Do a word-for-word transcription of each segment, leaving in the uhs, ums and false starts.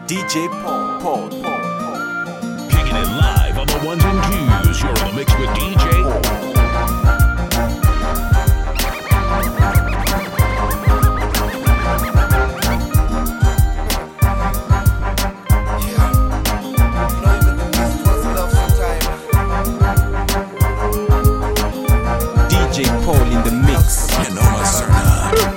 D J Paul, Paul, Paul, Paul. Kicking it live on the ones and twos. You're in the mix with D J Paul. D J Paul in the mix. You know my Serna.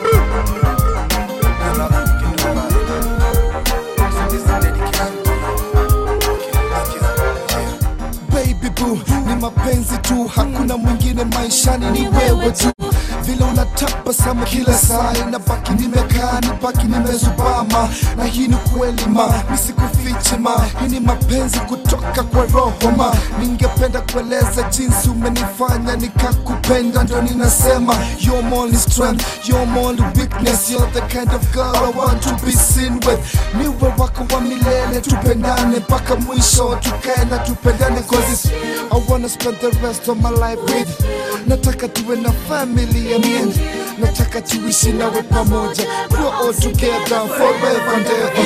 Baby boo, ni mapenzi tu, hakuna mwingine maishani ni wewe tu. Vile unatabasamu kila saa, inabaki nimekaa, nibaki nimezubama. Na hii ni kweli ma, nisikufiche ma, hii ni mapenzi kutoka kwa roho ma. Ningependa kueleza jinsi umenifanya nikakupenda, ndo ninasema you're my only strength, you're my only weakness. You're the kind of girl I want to be seen with. Niwe wako wa milele, tupendane mpaka mwisho, tukae na tupendane. Cause it's, I wanna spend the rest of my life with. Nataka tuwe na family and me. Nataka tuishi nawe pamoja, grow all together forever and ever.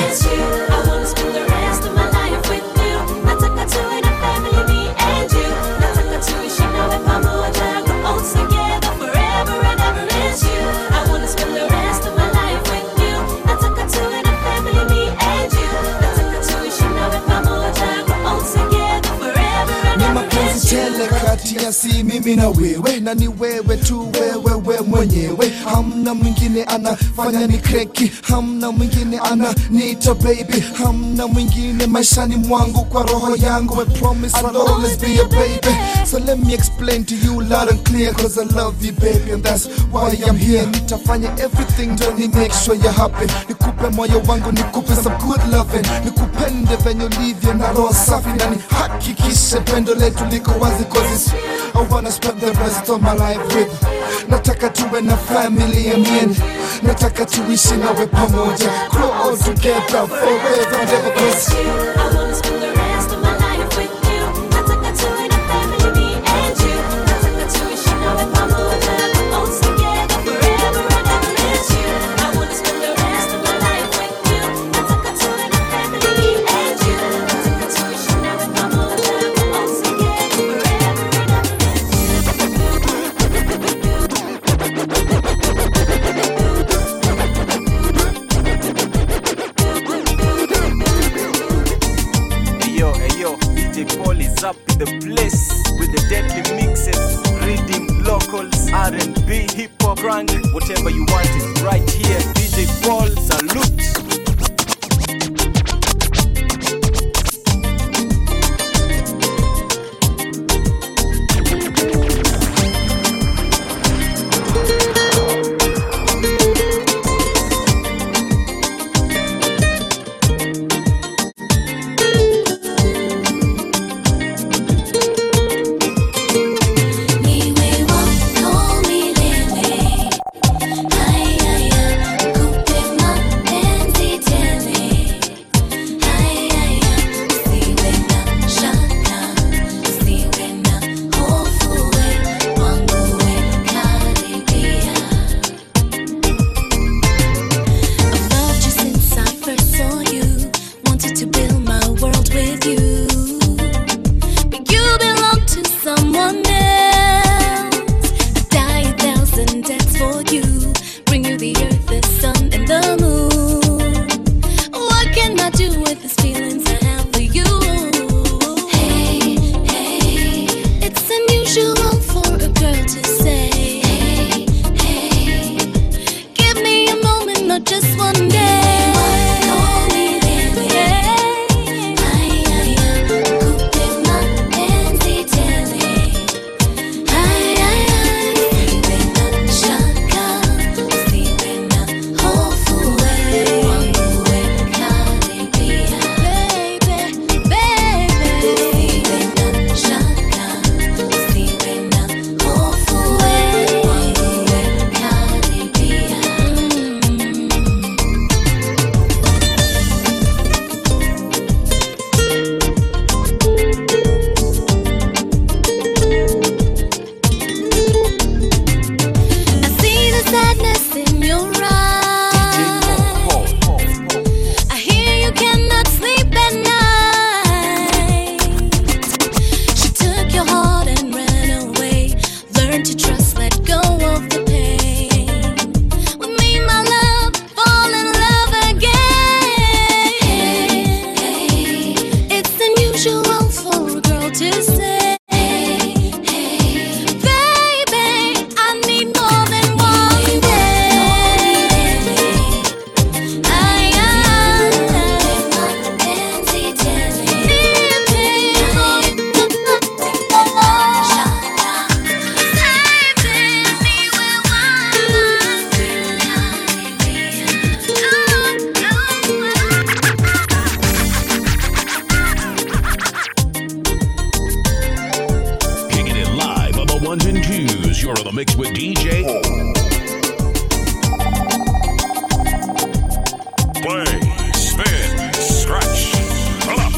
I wanna spend the rest of my life with you. Nataka tuwe na family, me and you. Nataka tuishi nawe pamoja, grow old together forever and ever. It's you. I wanna spend the rest of my life with you. Nataka tuwe na family, me and you. Nataka tuishi nawe pamoja, grow old together forever and Ni ever. mapenzi tele kati ya si mimi na wewe, na ni wewe tu, wewe we mwenyewe. Hamna mwingine anafanya ni kreki, hamna mwingine ananiita baby, hamna mwingine maishani mwangu kwa roho yangu. I promise I'll always be a baby. So let me explain to you loud and clear, cause I love you baby, and that's why I'm here. Nitafanya everything to make sure you're happy. Nikupe moyo wangu, nikupe some good loving, nikupende venye ulivyo na roho safi, na nihakikishe pendo letu liko wazi. Cause it's, I wanna spend the rest of my life with. Nataka tuwe na family and me. Nataka tuishi nawe pamoja, grow all together forever and ever. Cause I wanna spend the rest of my life with you. Nataka tuwe na family, me and you. Nataka tuishi nawe pamoja, grow old together forever and ever. It's you. I wanna spend the rest of my life with you. Nataka tuwe na family, me and you. Nataka tuishi nawe pamoja, grow old together forever and ever. Ayo, ayo, D J Paul is up in the place with the deadly mixes, reading locals, R and B, hip hop, grunge, whatever you want is right here. D J Paul, salute. Niwe wako milele, haya haya, kupe mapenzi. ones and twos. You're in the mix with D J. Play, spin, scratch, pull up.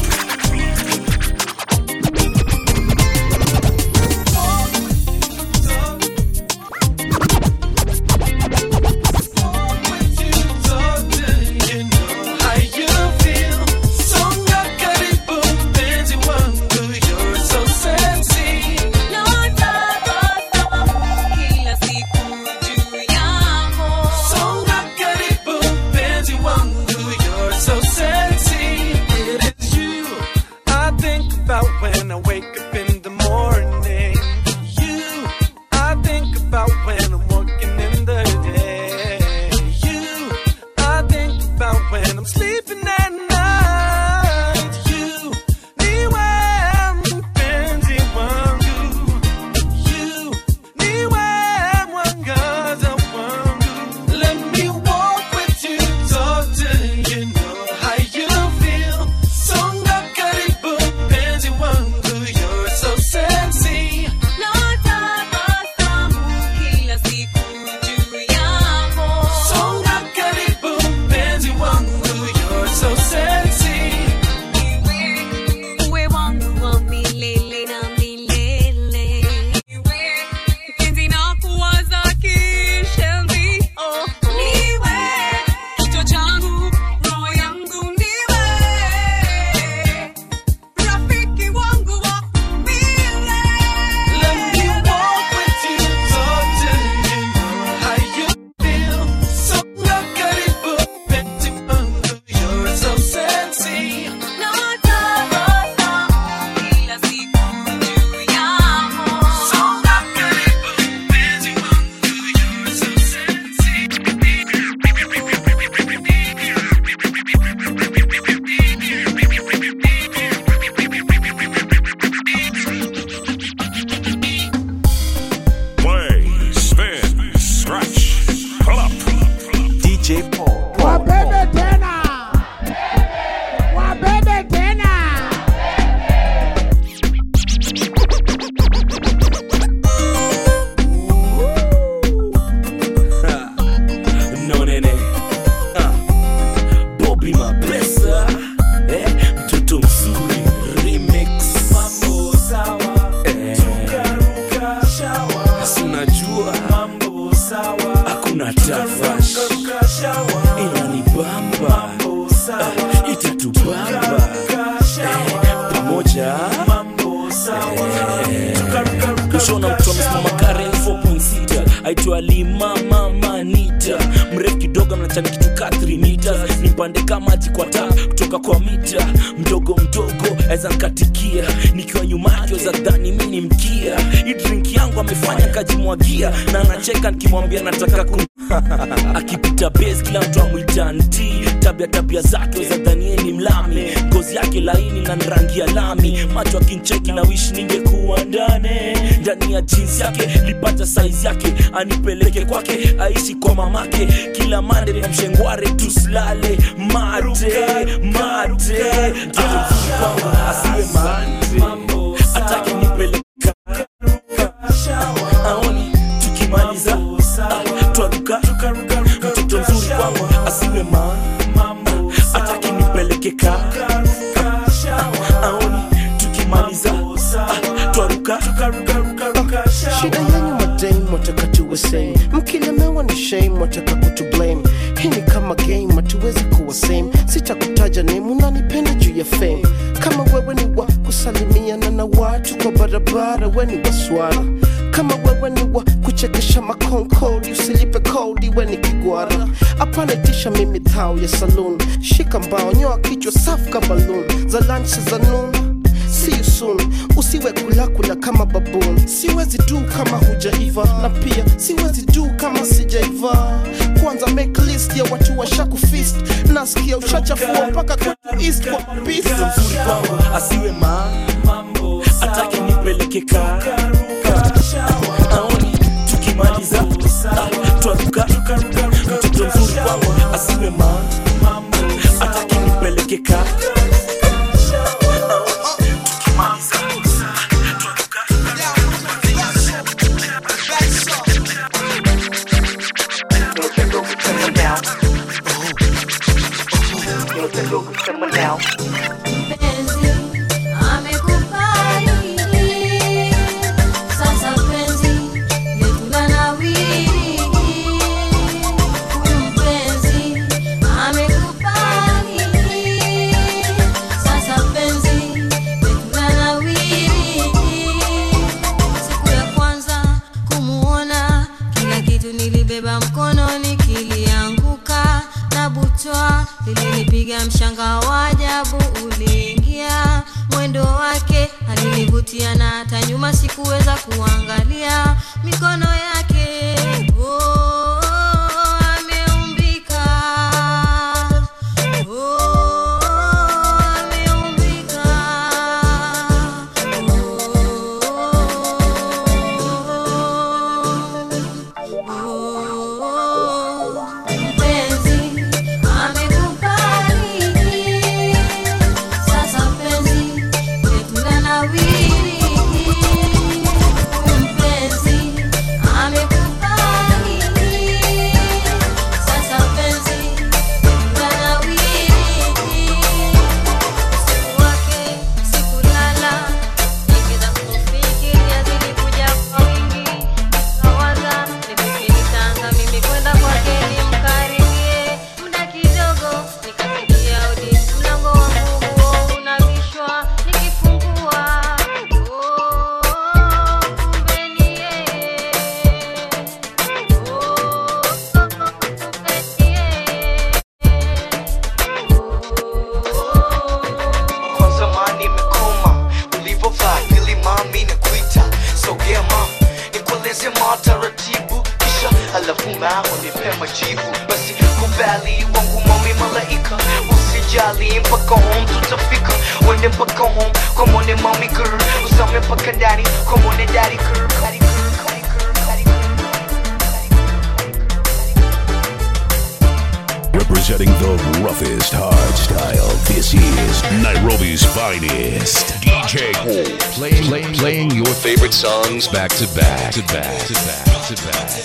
Nikimwambia nataka ku akipita base kila mtu amwita nti tabia tabia zake za Danieli mlami ngozi yake laini na rangi ya lami macho akincheki na wish ningekuwa ndani ndani ya jeans yake lipata size yake anipeleke kwake aishi kwa mamake kila mande na mshengware tuslale mate mate kwangu asiwe mambo atake nipeleke aoni tukimaliza twaruka mtoto mzuri kwangu asiwe mambo atake nipeleke ka aoni tukimaliza twaruka shida yenyu madame wataka tuwe same mkilemewa ni shame wataka kutu blame hii ni kama game hatuwezi kuwa same sitakutaja name unanipenda juu ya fame kama wewe ni wa kusalimiana na watu kwa barabara wewe ni waswara kama wewe ni wa kuchekesha makonkodi usilipe kodi wewe ni kigwara hapana tisha mimi thao ya saloon shika mbao nyoa kichwa safu kama balloon za lunch za noon see you soon usiwe kula kula kama baboon siwezi do kama hujaiva na pia siwezi do kama sijaiva kwanza make list ya watu washaku fist nasikia ushachafua mpaka kwa east kwa peace mzuri kwangu asiwe mambo atake nipeleke ka aoni tukimaliza twaruka mtoto mzuri kwangu asiwe mambo atake nipeleke ka mwanga wa ajabu uliingia, mwendo wake alinivutia na hata nyuma sikuweza kuangalia. Mikono yake oh, ameumbika oh, ameumbika oh, mpenzi amekubariki, sasa mpenzi yetu yanawiri. Mpenzi amekubariki, sasa mpenzi yetu yanawiri. Usiku wake sikulala, nikiza kufikiria zilikuja kwa wingi. Nikawaza nivipi nitaanza mimi kwenda kwake nimkaribie. Muda kidogo nikasikia odi mlango wa nguo unabishwa, nikifungua oh, kumbe ni yeye oh, kumbe ni yeye Kwanza ma nimekoma ulivovaa ili mami nakuita sogea ma nikueleze ma taratibu kisha halafu ma unipe majibu. Basi kubali wangu mami malaika, usijali mpaka home tutafika. Wende mpaka home kwa mwone mami girl, usame mpaka ndani kwa mwone daddy girl. Daddy girl, daddy girl, daddy girl, daddy girl, daddy girl. Representing the roughest hard style, this is Nairobi's finest. D J Cole, playing, playing, playing your favorite songs back to back, to back, to back, to back.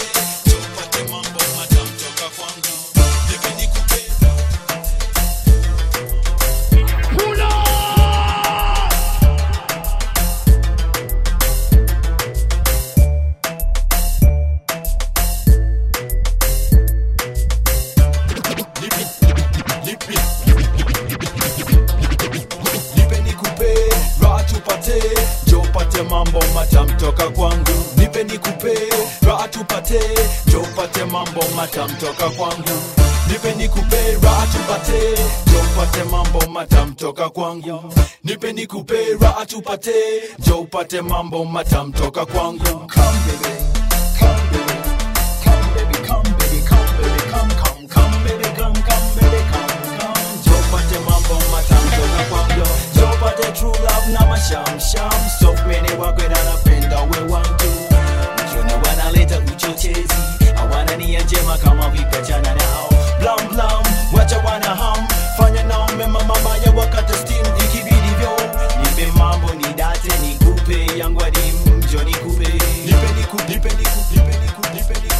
Nipe nikupe, raha tupate, njoo upate mambo matamu toka kwangu. Nipe nikupe, raha tupate, njoo upate mambo matamu toka kwangu. Nipe nikupe, raha tupate, njoo upate mambo matamu toka kwangu. Nipe nikupe, raha tupate, njoo upate mambo matamu toka kwangu. Come baby, come baby, come baby, come baby, come baby, come, come, come baby, come, come baby, come, come. Njoo upate mambo matamu toka kwangu. Njoo upate true love na mashamsham. Soft mene wako na napenda we wangu. Ukiona wanaleta uchochezi, hawana nia njema kama vikachana nao. Blam blam, wacha wana ham, fanya nao mema mama ya wakata steam ikibidi vyo. Nipe mambo ni date nikupe yangu adim, njoo nikupe. Nipe niku, nipe niku, nipe niku, nipe niku.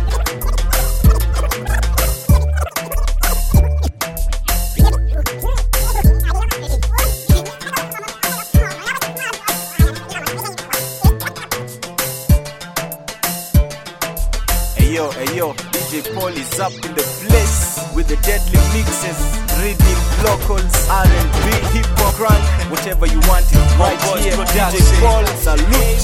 Ayo, ayo, D J Paul is up in the place with the deadly mixes, rhythm, locals, R and B, hip hop, crunk, whatever you want it right boys here. D J production. Paul, salute.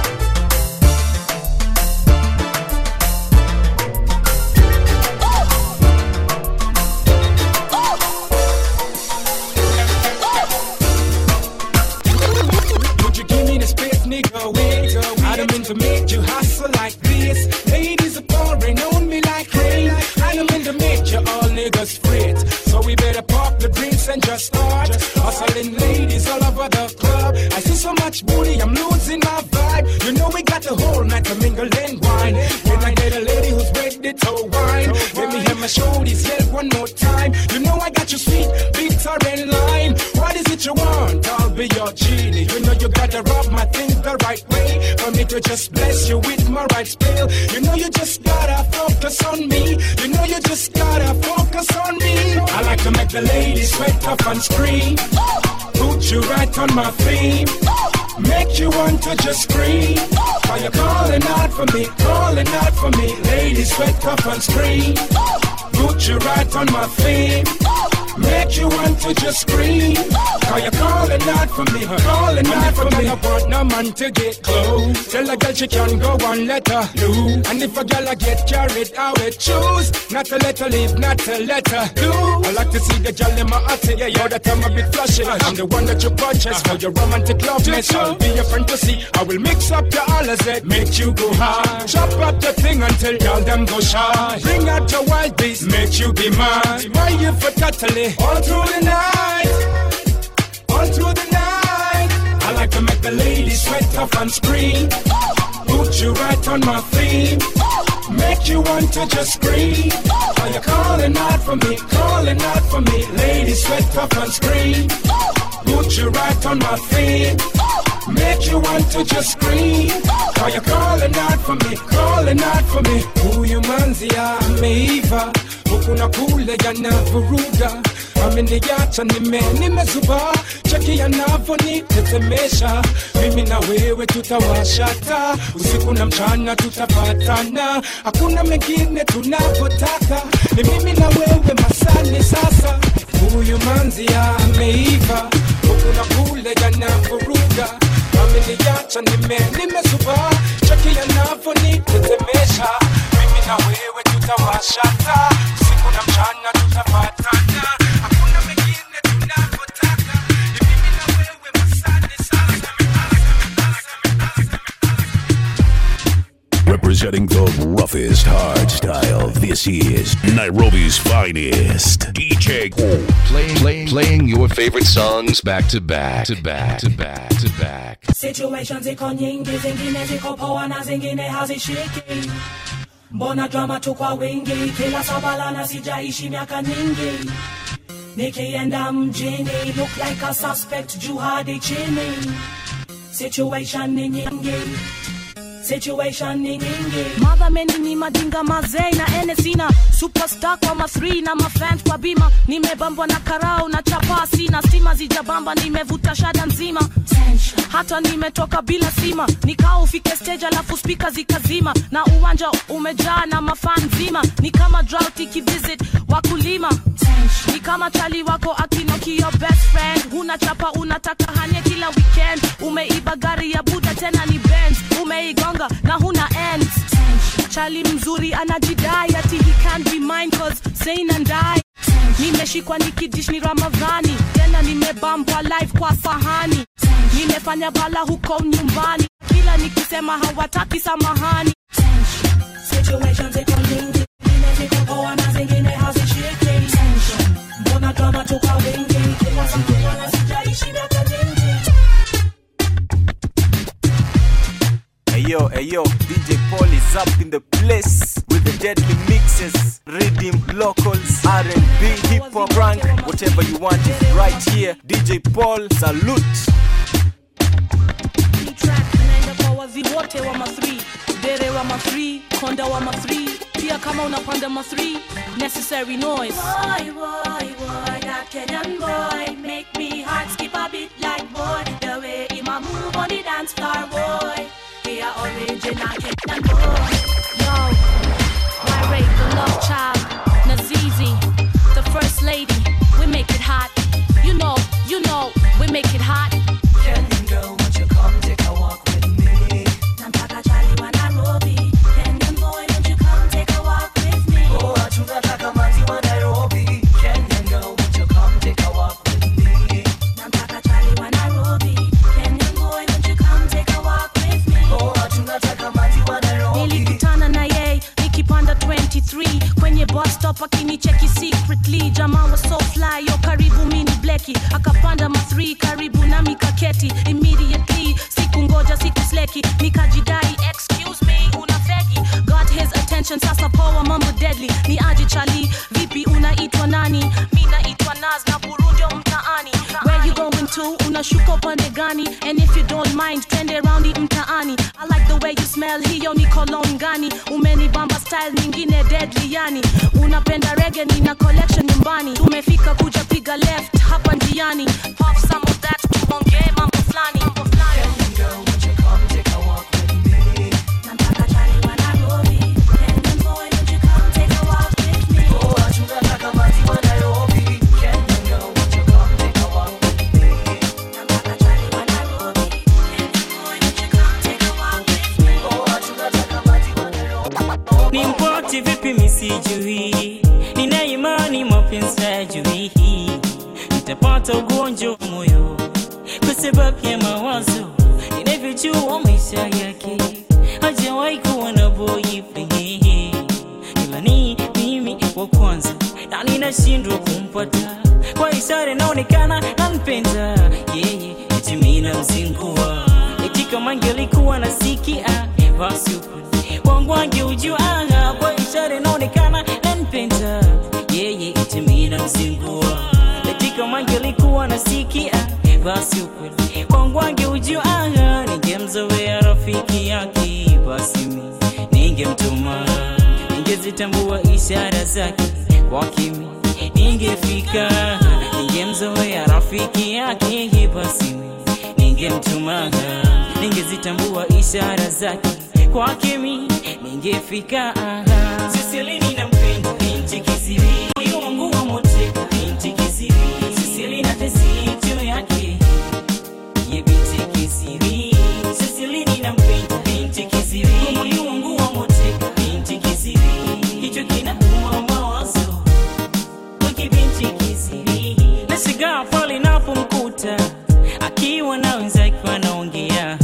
Would you give me the space, nigga? Wait, I don't mean to make you hustle like this. Ladies are pouring on me like rain. I am in the major, all niggas fret. So we better pop the drinks and just start hustling ladies all over the club. I see so much booty, I'm losing my vibe. You know we got the whole night to mingle and wine. When I get a lady who's ready to wine, let me have my shoulders yell one more time. You know I got you sweet, bitter and lime. What is it you want? I'll be your genie. You know you gotta rub my thing the right way for me to just bless you with my right spell. You know you just gotta focus on me. You know you just gotta focus on me. I like to make the ladies sweat off and scream. Put you right on my feet. Make you want to just scream. Are you calling out for me? Calling out for me. Ladies sweat off and scream. Put you right on my feet. make you want to just scream. Cause you're calling out for me, calling out for me. I want no man to get close. Tell a girl she can go one let her loose. And if a girl I get carried, I will choose not to let her leave, not to let her do. I like to see the girl in my attic, yeah, yeah, that I'm a bit flashy. I'm the one that you purchase for your romantic love mess. I'll be your fantasy. I will mix up your all as it, make you go high. Chop up the thing until y'all them go shy. Bring out your wild beast, make you be mine. Why you for totally all through the night, all through the night. I like to make the ladies sweat off and scream. Put you right on my feet, make you want to just scream. Are you calling out for me, calling out for me? Ladies sweat off and scream. Put you right on my feet, make you want to just scream. Are you calling out for me, calling out for me? Huyu manzi ameiva, huku na kule yanavuruga. Ameniacha nime nimezuba, cheki yanavonitetemesha. Mimi na wewe tutawashata, usiku na mchana tutapatana. Hakuna mengine tunapotaka, ni mimi na wewe masani sasa. Huyu manzi ameiva, huku na kule yanavuruga. Ameniacha nime nimezuba, cheki yanavonitetemesha. Mimi na wewe tutawashata, usiku na mchana tutapatana. Hakuna mengine tunapotaka, ni mimi na wewe masani sasa. Representing the roughest hard style, this is Nairobi's finest. D J Cool. Playing, playing, playing your favorite songs back to back, to back, to back, to back. Situations ziko nyingi, zingine ziko poa na zingine hazishiki. Mbona drama tu kwa wingi, kila sabala na sijaishi miaka nyingi. Nikienda mjini, look like a suspect juu hadi chini. Situation ni nyingi, situation ni nyingi. Mother mendi ni madinga mazei na ene sina. Superstar kwa ma three na ma fans kwa bima. Nimebambwa na karao na chapasi na stima zijabamba, nimevuta shada nzima. Hata nimetoka bila sima, nikao ufike stage alafu speaker zikazima. Na uwanja umejaa na mafan zima. Ni kama drought ikivisit wakulima. Ni kama chali wako akinoki your best friend. Huna chapa unataka hanye kila weekend. Umeiba gari ya Buddha tena ni Benz. Umeigonga na huna ends. Chali mzuri anajidai ati he can't be mine cause sane and die. Nimeshikwa nikidish ni Ramadhani, tena nimebambwa live kwa sahani. Nimefanya bala huko nyumbani, kila nikisema hawataki samahani. Situations ziko nyingi, zingine ziko poa na zingine hazishiki. Mbona drama tu kwa wingi, kila siku wana sijaishi miaka nyingi. Ayo, ayo, D J Paul is up in the place with the deadly mixes, rhythm, locals, R and B, hip-hop, rank, whatever you want is right here. D J Paul, salute. Track naenda kwa wazi wote wa ma three, dere wa ma three, konda wa ma three, pia kama unapanda ma three, necessary noise. Boy, boy, boy, that Kenyan boy make me heart skip a bit like boy. The way he ma move on the dance floor, boy. He a original Kenyan boy. Yo, my rate the love child, Nazizi, the first lady. We make it hot. You know, you know, we make it hot. Kenyan girl, won't you come take a walk with me? Namtaka chali wa Nairobi. Kenyan boy, won't you come take a walk with me? Oh, tunataka manzi wa Nairobi. Kenyan girl, won't you come take a walk with me? Namtaka chali wa Nairobi. Kenyan boy, won't you come take a walk with me? Oh, tunataka manzi wa Nairobi. Nilikutana na yeye nikipanda twenty-three kwenye bus stop akinicheki secretly. Jamaa was so fly, yo karibu mini bleki. Akapanda ma three karibu na mikaketi. Immediately sikungoja siku sleki, nikajidai excuse me una fegi. Got his attention sasa poa mambo deadly. Ni aje chali, vipi unaitwa nani? Mimi naitwa Naz na Burundi mtaani. Where you going to? Unashuka pande gani? And if you don't mind, twende round mtaani. I like the way you smell, hiyo ni cologne gani? Umenibamba style nyingine deadly yani. Unapenda reggae, nina collection nyumbani. Tumefika kuja piga left hapa njiani. Pop some of that, tuongee mambo flani. Kenyan girl, won't you come take a walk with me? Namtaka chali wa Nairobi. Kenyan boy, won't you come take a walk with me? Oh, tunataka manzi wa Nairobi. Kenyan eti vipi misijui, nina imani mapenzi hajui, nitapata ugonjwa moyo kwa sababu ya mawazo, ninavyojua maisha yake hajawahi kuwa na boyfriend, ila ni mimi wa kwanza na ninashindwa kumpata, kwa ishara inaonekana anipenda yeye, eti mimi namzingua, eti kama angelikuwa nasikia basi wangu angeujua, kwa ishara inaonekana anipenda yeye, eti mimi namzingua, eti kama angelikuwa nasikia basi ukweli wangu angeujua, ningemzoea rafiki yake, basi mimi ningemtuma, ningezitambua ishara zake kwa kimi ningefika, ningemzoea rafiki yake, basi mimi ningemtuma, ningezitambua ishara zake kwa kimi ningefika. Sisili ninampenda binti kisiri, moyo wangu wa moteka binti kisiri, Sisili na tesi juu yake ye binti kisiri, Sisili ninampenda binti kisiri, moyo wangu wa moteka binti kisiri, hicho kinauma mawazo kwa binti kisiri, nasigaa pale napomkuta akiwa na wenzake wanaongea,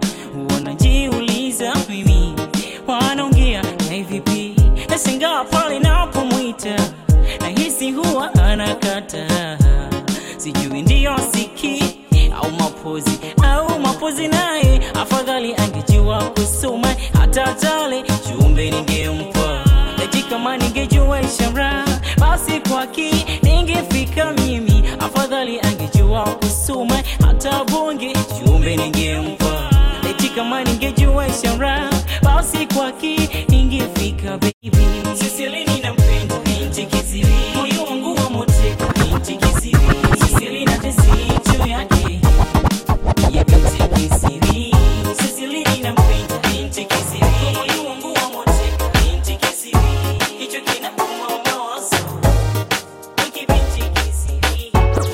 wanajiuliza mimi wanaongea na vipi, nasigaa pale napomwita nahisi huwa anakata, sijui ndio siki au mapozi au mapozi, naye afadhali angejua kusoma hata tale jumbe ningempa, eti kama ningejua ishara basi kwaki ningefika mimi, afadhali angejua kusoma hata bonge jumbe ningempa, eti kama ningejua ishara basi kwaki ningefika baby. Sisili ninampenda binti kisiri, moyo wangu wa moteka binti kisiri, Sisili na tesi juu yake ye binti kisiri, Sisili ninampenda binti kisiri, moyo wangu wa moteka binti kisiri, hicho kinauma mawazo kwa binti kisiri.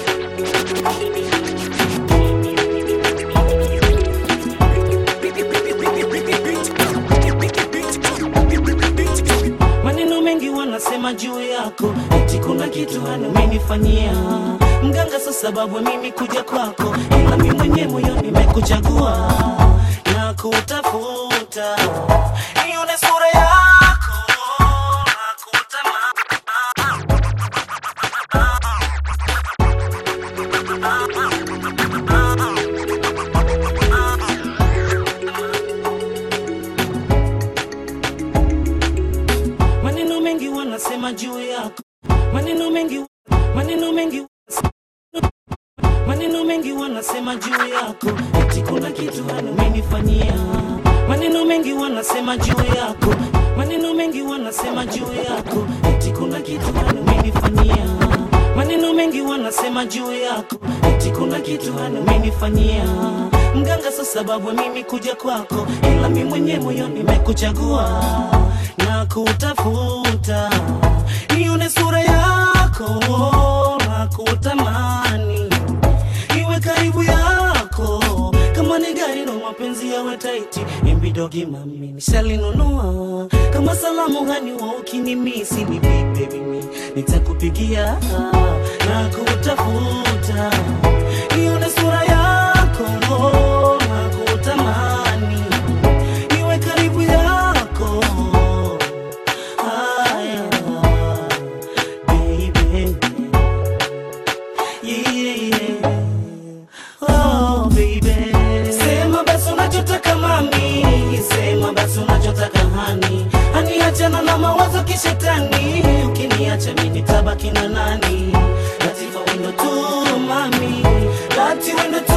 Maneno mengi wanasema juu yako, eti kuna kitu amenifanyia mganga, sasa sababu mimi kuja kwako, ila mimi mwenyewe moyo nimekuchagua na kutafuta nione sura yako na kutamani. Maneno mengi wanasema juu yako, maneno mengi maneno mengi maneno mengi wanasema juu yako, eti kuna kitu amenifanyia, maneno mengi wanasema juu yako, maneno mengi wanasema juu yako, eti kuna kitu amenifanyia, maneno mengi wanasema juu yako, eti kuna kitu amenifanyia mganga, sasa sababu mimi kuja kwako, ila mimi mwenyewe moyo nimekuchagua na kutafuta nione sura yako na kutamani iwe karibu yako, kama ni gari na mapenzi yawe taiti, imbidogi mami nishalinunua, kama salamu hani wa ukinimisi ni baby mimi nitakupigia na kutafuta nione sura yako na kutamani iwe karibu yako. Haya baby, yeah, oh baby, sema basi unachotaka mami, sema basi unachotaka hani, hani achana na mawazo kishetani, ukiniacha mimi nitabaki na nani, latifa wendo tu mami, lati wendo tu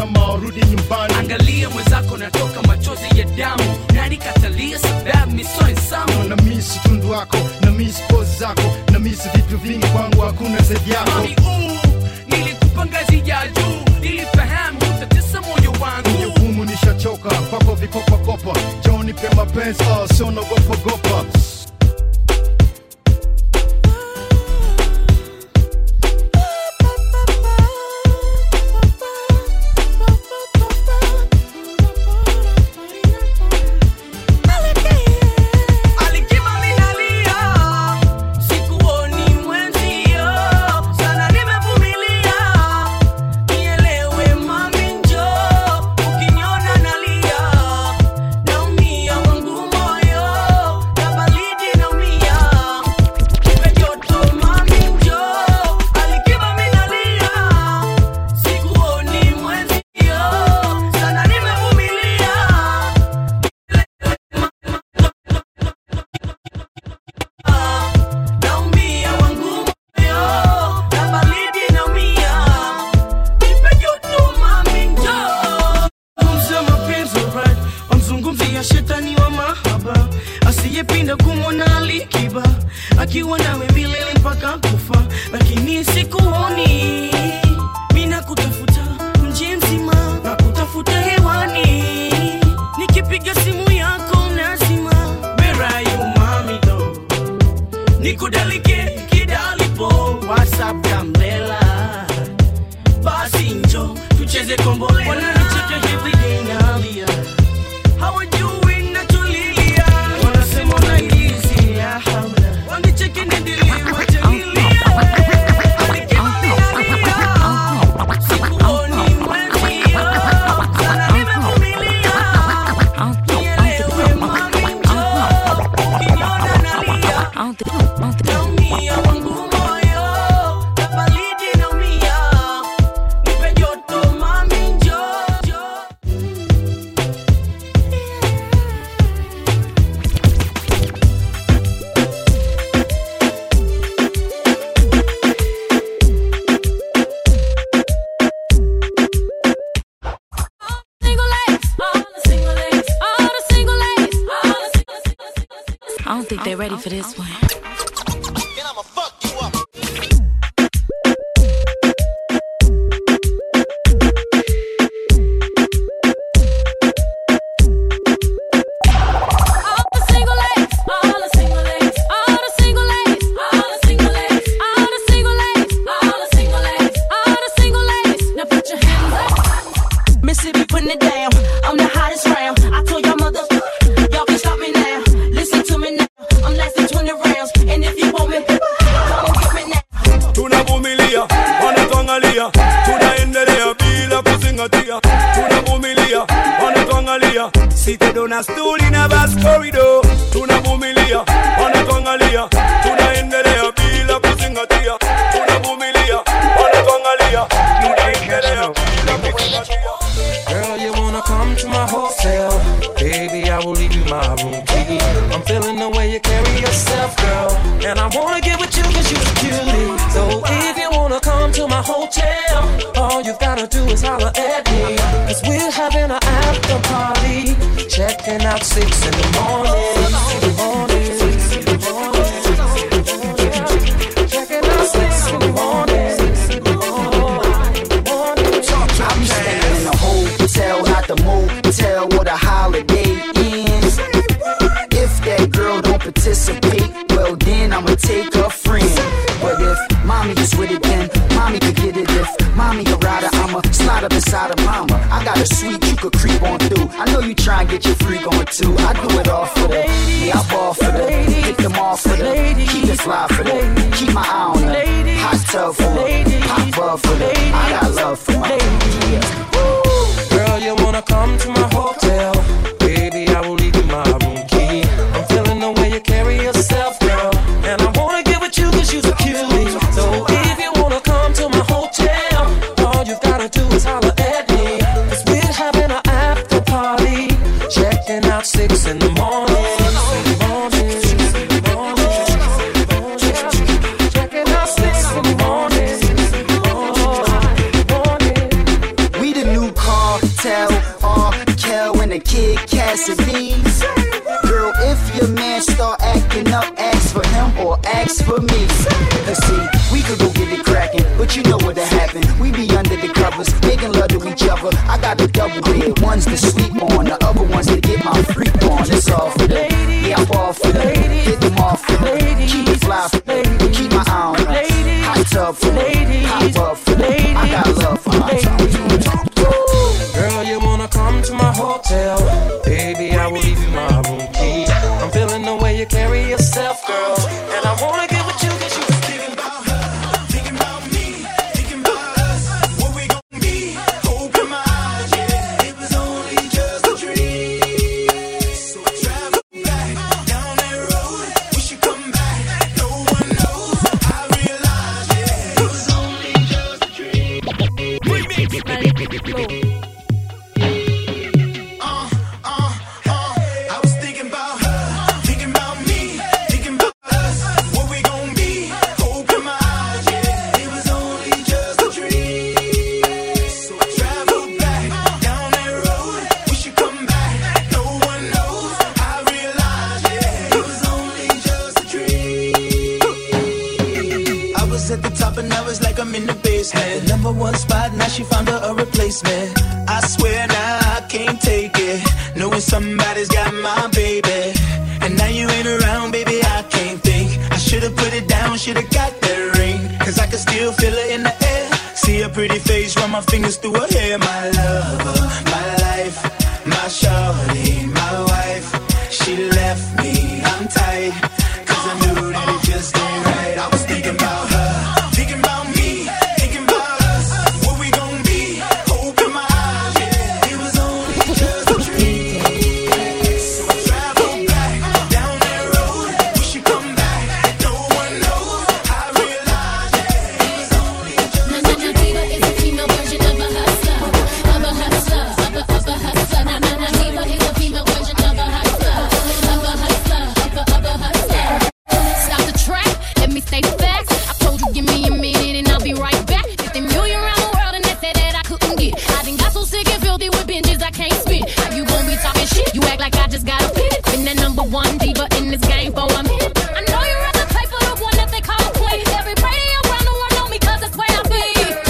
ama rudi nyumbani. Angalia mwenzako natoka machozi ya damu, nani katalia sababu mi so insamu. Na miss tundu wako, na miss pose zako, na miss vitu vingi kwangu hakuna zaidi yako. Mami uu, nilikupa ngazi ya juu, nilifahamu utatesa moyo wangu. Jukumu nishachoka, kwako vikopa kopa, njoo nipe mapenzi, oh sio nagopa gopa. Akiwa nawe milele mpaka kufa, lakini sikuoni. Mina kutafuta mji mzima, na kutafuta hewani. Nikipiga simu yako unazima. Where are you mami though? Nikudalike kidalipo, WhatsApp gamlela. Basi njo tucheze kombolela. Wananicheka every day nalia, hawajui natulilia. Wanasema unailizi ya hamna, wanicheke nendele wajalilia. Alikema minalia, sikuoni mwenzio, sana nimevumilia. Nielewe mami njo, ukiniona nalia. Naumia wangu moyo, na baridi naumia. Nipe joto mami njo. I don't think they're ready for this one. Mississippi putting it down. I'm the hottest round. I told y'all mother, y'all can stop me now. Listen to me now. I'm lasting twenty rounds. And if you want me, come get me now. Tunavumilia, wanatuangalia, tunaendelea bila kuzingatia. Tunavumilia, wanatuangalia, sitedo na stuli na bus corridor. Tunavumilia, wanatuangalia, tunaendelea bila kuzingatia. Tunavumilia, wanatuangalia, tunaendelea bila kuzingatia. Girl, you wanna come to my hotel? Baby, I will leave you my room key. I'm feeling the way you carry yourself, girl, and I wanna get with you cause you're cutie. So if you wanna come to my hotel, all you gotta do is holler at me. Cause we're having an after party, checking out six in the morning. Morning, morning. Checking out six in the morning. I'm staying in a hotel, not the motel where the holiday ends. If that girl don't participate, well then I'ma take a friend. But if mommy is with it, then mommy could get it. If mommy a rider, I'ma slide up inside of mama. I got a suite you could creep on through. I know you try and get your freak on too. I do it all for the, yeah I ball for the, hit them all for the, keep it fly for the, keep my eye on the, hot tub for the, pop up for the, I got love for my yeah. Girl, you wanna come to my hotel? Baby, I will leave you my room key. I'm feeling the way you carry yourself, girl, and I wanna get with you cause you're so cutie. So if you wanna come to my hotel, all you gotta do is holler at me. Cause we're having an after party, checking out six in the morning. Morning, morning, checking out six in the morning. We the new car a Kid Cassidy. Girl, if your man start acting up, ask for him or ask for me. Let's see, we could go get it cracking, but you know what'll happen. We be under the covers, making love to each other. I got a double bed, one's to sleep on, the other one's to get my freak on. It's all for the, yeah, I'm all for the, hit them off for the, keep it fly for the, keep my eye on her. Hot tub for the, hot bub for the, I got love for my tongue. Girl, you wanna come to my hotel? Baby, I will leave you my room key. I'm feeling the way you carry yourself, girl, and I wanna get with you 'cause you was thinking about her, thinking about me, thinking about us, what we gon' be. Open my eyes, yeah, it was only just a dream. So I travel back down that road, we should come back. No one knows. I realize, yeah, it was only just a dream. At the top and now it's like I'm in the basement. Number one spot, now she found her a replacement. I swear now I can't take it, knowing somebody's got my baby. And now you ain't around, baby, I can't think. I should've put it down, should've got that ring, 'cause I can still feel it in the air. See her pretty face, run my fingers through her hair. My lover, my life, my shawty, my wife. She left me, I'm tight, 'cause I knew that it just ain't right. I was thinking about her, thinking about me, thinking about us, what we gon' be. Open my eyes, yeah, it was only just a dream. So I traveled back down that road, we should come back. No one knows. I realized, yeah, it was only just a dream. Diva is a female version of a hustler, of a hustler, of a, of a hustler. Na na na, Diva is a female version of a hustler, of a hustler, of a, of a hustler. Stop the track, let me stay fast. I told you give me a minute and I'll be right back. fifty million around the world and they said that I couldn't get. I done got so sick and filthy with binges I can't spit. How you gon' be talking shit? You act like I just got a pit. Been the number one diva in this game for a minute. I know you'd rather pay for the one that they call a queen. Every radio around the world know me 'cause that's where I be.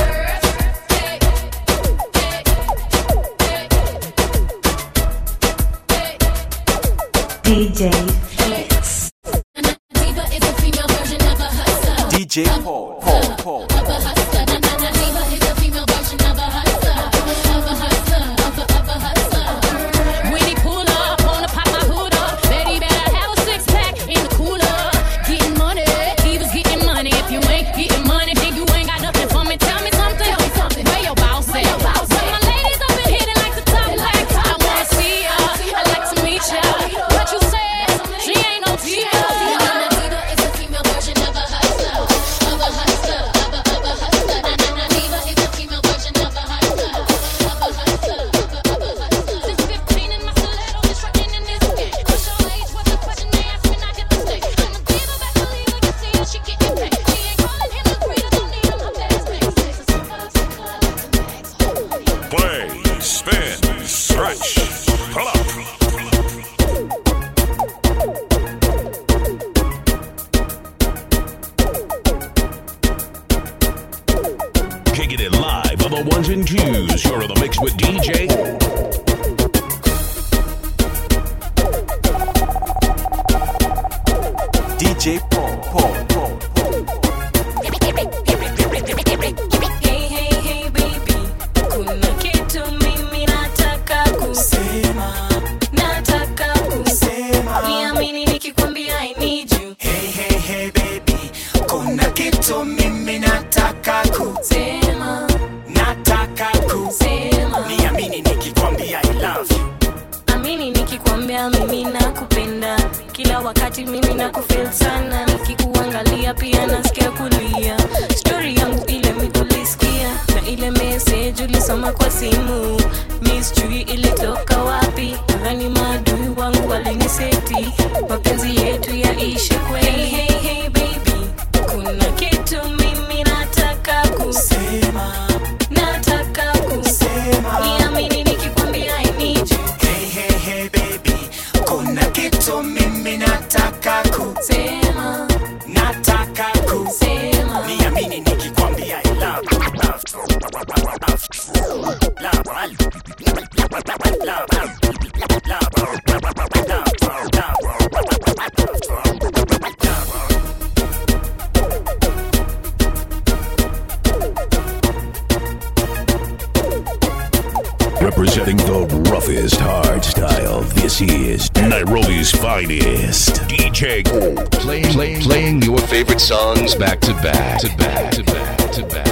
D J Flex. Diva is a female version of a hustler. D J Paul, Paul, Paul. Of a hustler. Na na na, Diva is a female version of a hustler, of a hustler, of a, of a hustler. When he pull up, wanna pop my hood up. Bet he better have a six pack in the cooler. Getting money, he was getting money. If you ain't getting money, then you ain't got nothing for me. Tell me something, tell me something. Where your boss at? Where my ladies up in here that like to talk like I wanna see ya, I like to meet ya. What you said? She ain't no diva. Diva is a female version of a hustler, of a hustler, of a, of a hustler. Na na na, Diva is a female version of a hustler, of a hustler, of a, of a hustler. Since fifteen in my stiletto, just rockin' in this game. What's your age? What's the question they ask when I hit the stage? I'm a diva, best believe I can see her, she getting paid. She ain't calling him the breeder, don't need him, her fast pace. Play, spin, stretch, pull up. Kicking it live on the ones and twos. You're in the mix with D J. D J Paul, Paul, Paul, Paul. Hey, hey, hey, baby. Kuna kitu mimi nataka kusema. Nataka kusema. Niamini nikikwambia I need you. Hey, hey, hey, baby, kuna kitu mimi nataka kusema, nataka kusema. Niamini nikikwambia I love you. Amini nikikwambia mimi nakupenda. Kila wakati mimi nakufeel sana. Nikikuangalia pia nasikia kulia. Story yangu ile mitulisikia, na ile message ulisoma kwa simu. Miss Chui ilitoka wapi? Nadhani maadui wangu waliniseti. Mapenzi yetu yaishi kweli. Hey, hey, hey, baby. Kuna kitu mimi nataka kusema. Nataka kusema. Niamini nikikwambia I need you. Hey, hey, dropping the roughest hard style. This is Nairobi's finest. D J Cole. Playing, playing, playing your favorite songs back to back, to back, to back, to back.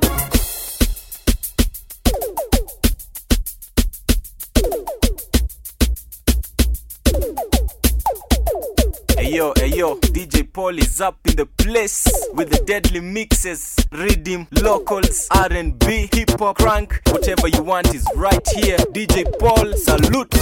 Ayo, ayo, D J Paul is up in the place with the deadly mixes, rhythm, locals, R and B, hip hop, crank, whatever you want is right here. D J Paul, salute.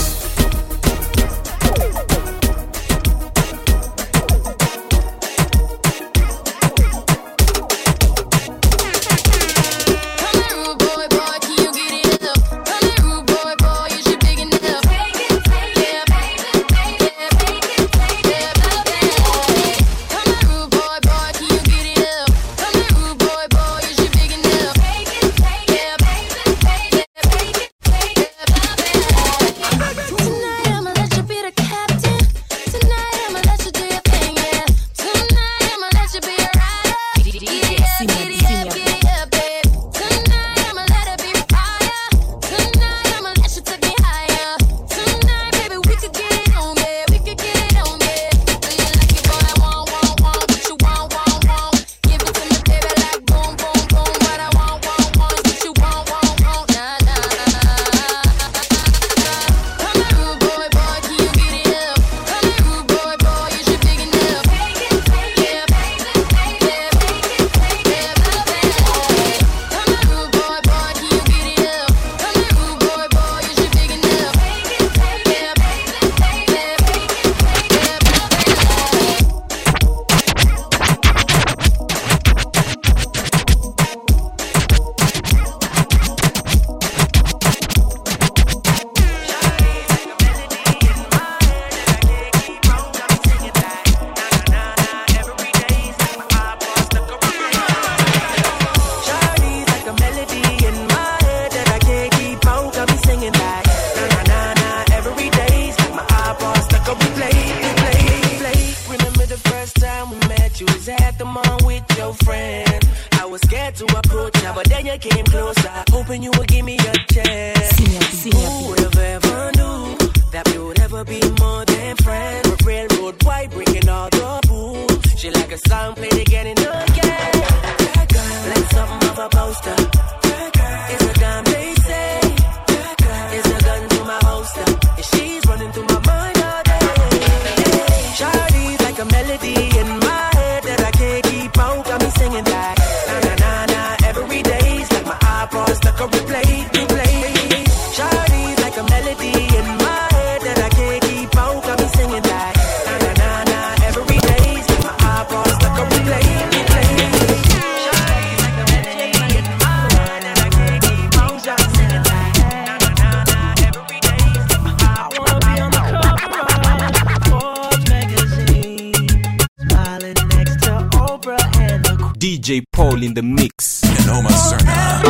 D J Paul in the mix. Noma Serna.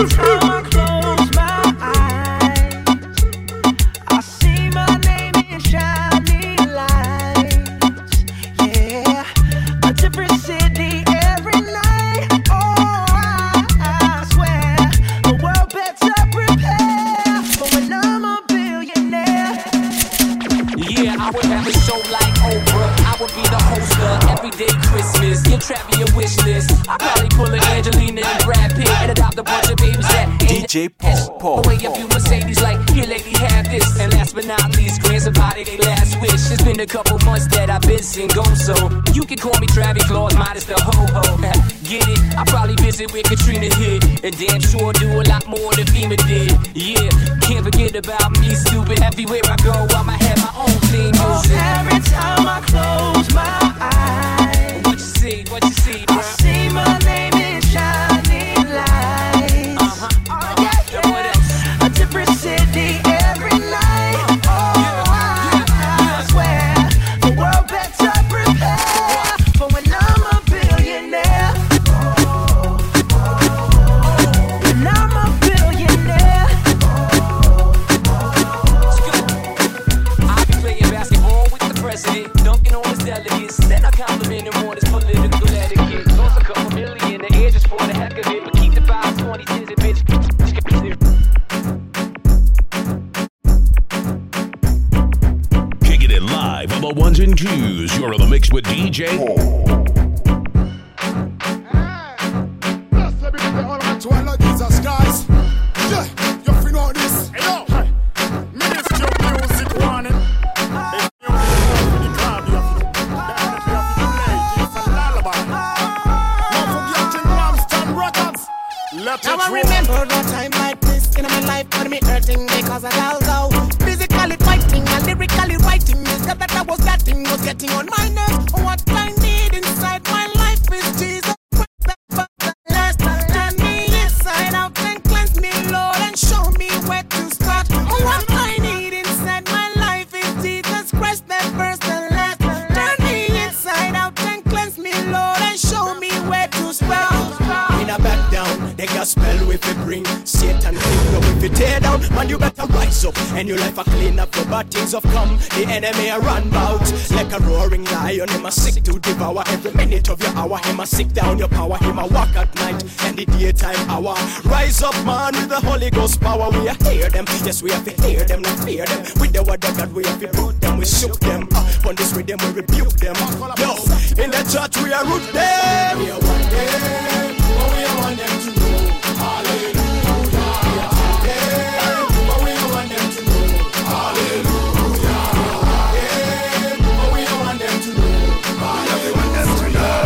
D J Paul, Paul, Away a few Mercedes like, here lady have this. And last but not least, grant somebody they last wish. It's been a couple months that I've been single, so you can call me Travis Claus, minus the ho-ho. Get it? I probably visit with Katrina hit, and damn sure do a lot more than FEMA did. Yeah, can't forget about me, stupid. Everywhere I go, I'ma have my own theme music. Oh, every time I close my eyes, what you see, what you see, bro? I see my name in shining lights. Uh-huh. Oh, yeah, yeah. What else? A different city every night. Oh, I, I swear the world better prepare for when I'm a billionaire. Oh, oh, oh. When I'm a billionaire. I'll be playing basketball with the president, dunking on his delegates. Then I compliment him on his political etiquette. Lost a couple million, the ones and twos. You're in the mix with D J Paul. Jesus Christ, yeah, you feel know this. Hey yo, Ministry of Music warning. If you in the crowd, you have to that you have to play. It's a lullaby. Not forgetting Ramston Records. Let Now it I roll. remember a time like this in my life, but me hurting because I don't go. Physically fighting and lyrically writing. The stuff that I was getting was getting on my nerves. What I need inside my life is Jesus. Show me where to start. What I need inside my life is Jesus Christ, that first and last. Turn me inside out and cleanse me, Lord, and show me where to start. In a back down, they got spell with it bring Satan kingdom if you tear down. Man, you better rise up and your life a clean up. The bad things have come, the enemy a run bout like a roaring lion. Him a sick to devour every minute of your hour. Him a sick down your power. Him a walk at night and the daytime hour. Rise up, man, with the Holy Ghost power. We a hear them, yes we have to hear them, not fear them. With the word of God we have to root them, we shook them. Uh, on this rhythm we rebuke them. Yo, in the church we are root them. We are one them, but we are want them to know. Hallelujah. We are two them, but we are want them to know. Hallelujah. Yeah, but we are want them to know. Hallelujah. We want them to know.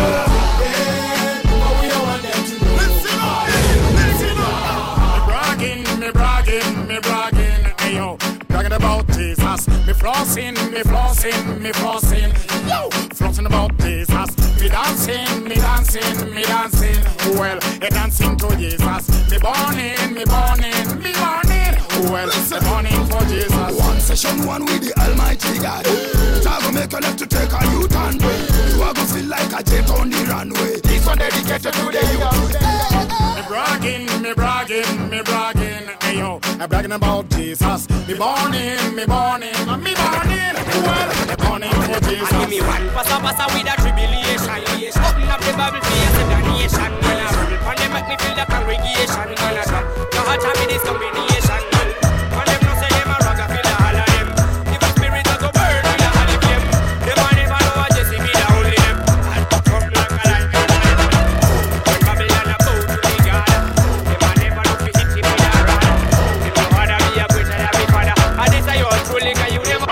Yeah, but we are want them to know. Listen up, listen up. Me bragging, me bragging, me bragging. Hey yo, bragging about Jesus. Me flossing, me flossing, me flossing. Yo, flossing about Jesus. Me dancing, me dancing, me dancing. Well, you dancing to Jesus. Me burning, me burning, me burning. Well, me burning for Jesus. One session, one with the Almighty God. It's gonna make a left to take a U-turn way. You are gonna feel like a jet on the runway. This one dedicated to the youth. Me bragging, me bragging, me bragging. Hey yo, I'm bragging about Jesus. Me burning, me burning, me burning. Well, me burning for Jesus. And give me one passa passa with a tribulation. Open up the Bible for you, the nation. Man, I run it, and they make me feel the congregation. Man, I come, no hard time with this combination. And them no say them a rock, I feel the all of them. If a spirit a go burn, we a all of them. Them a never know what Jesse be the only them. And come like a light, when Babylon a bow to the God. Them a never know fi hit him with a rod. Them no harder be a greater than me father. And this a your truly, 'cause you never.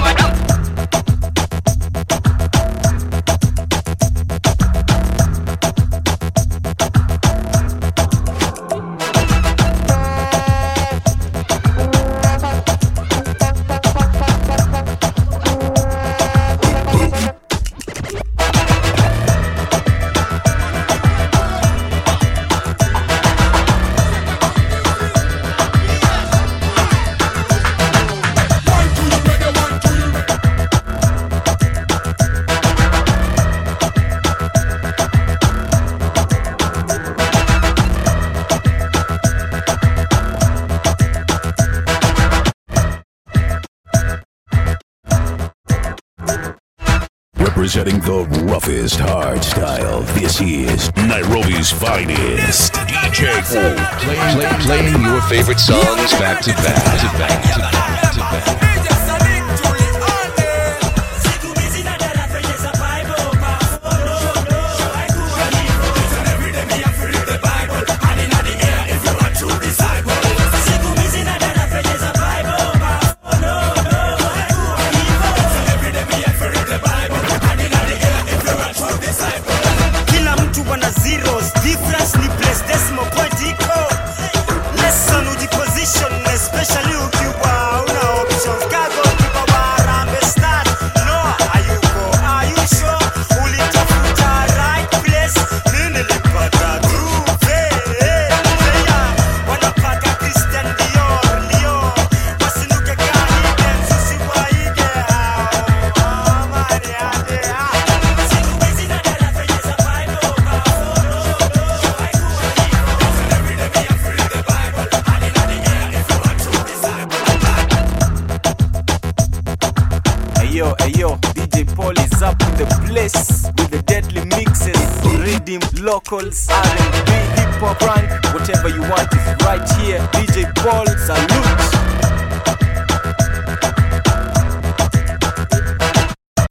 Representing the roughest hard style, this is Nairobi's finest. D J Paul, play, play, playing your favorite songs back to back to back to back to back. Kila mtu wana zeros, difference ni place decimal point iko. Lesson ujiposition, especially ukiwa una options. Kago kipa warambe start, no ayuko, are you sure? Ulitafuta right place, nini nilipata groove, eh, eh, yeah. Wanapaka Christian Dior, Dior. Wasinuke kahide, sisi waige, ah, ah, mariade, ah. Ayo, ayo, D J Paul is up in the place with the deadly mixes, rhythm, locals, R and B, hip hop, rank, whatever you want is right here. D J Paul, salute.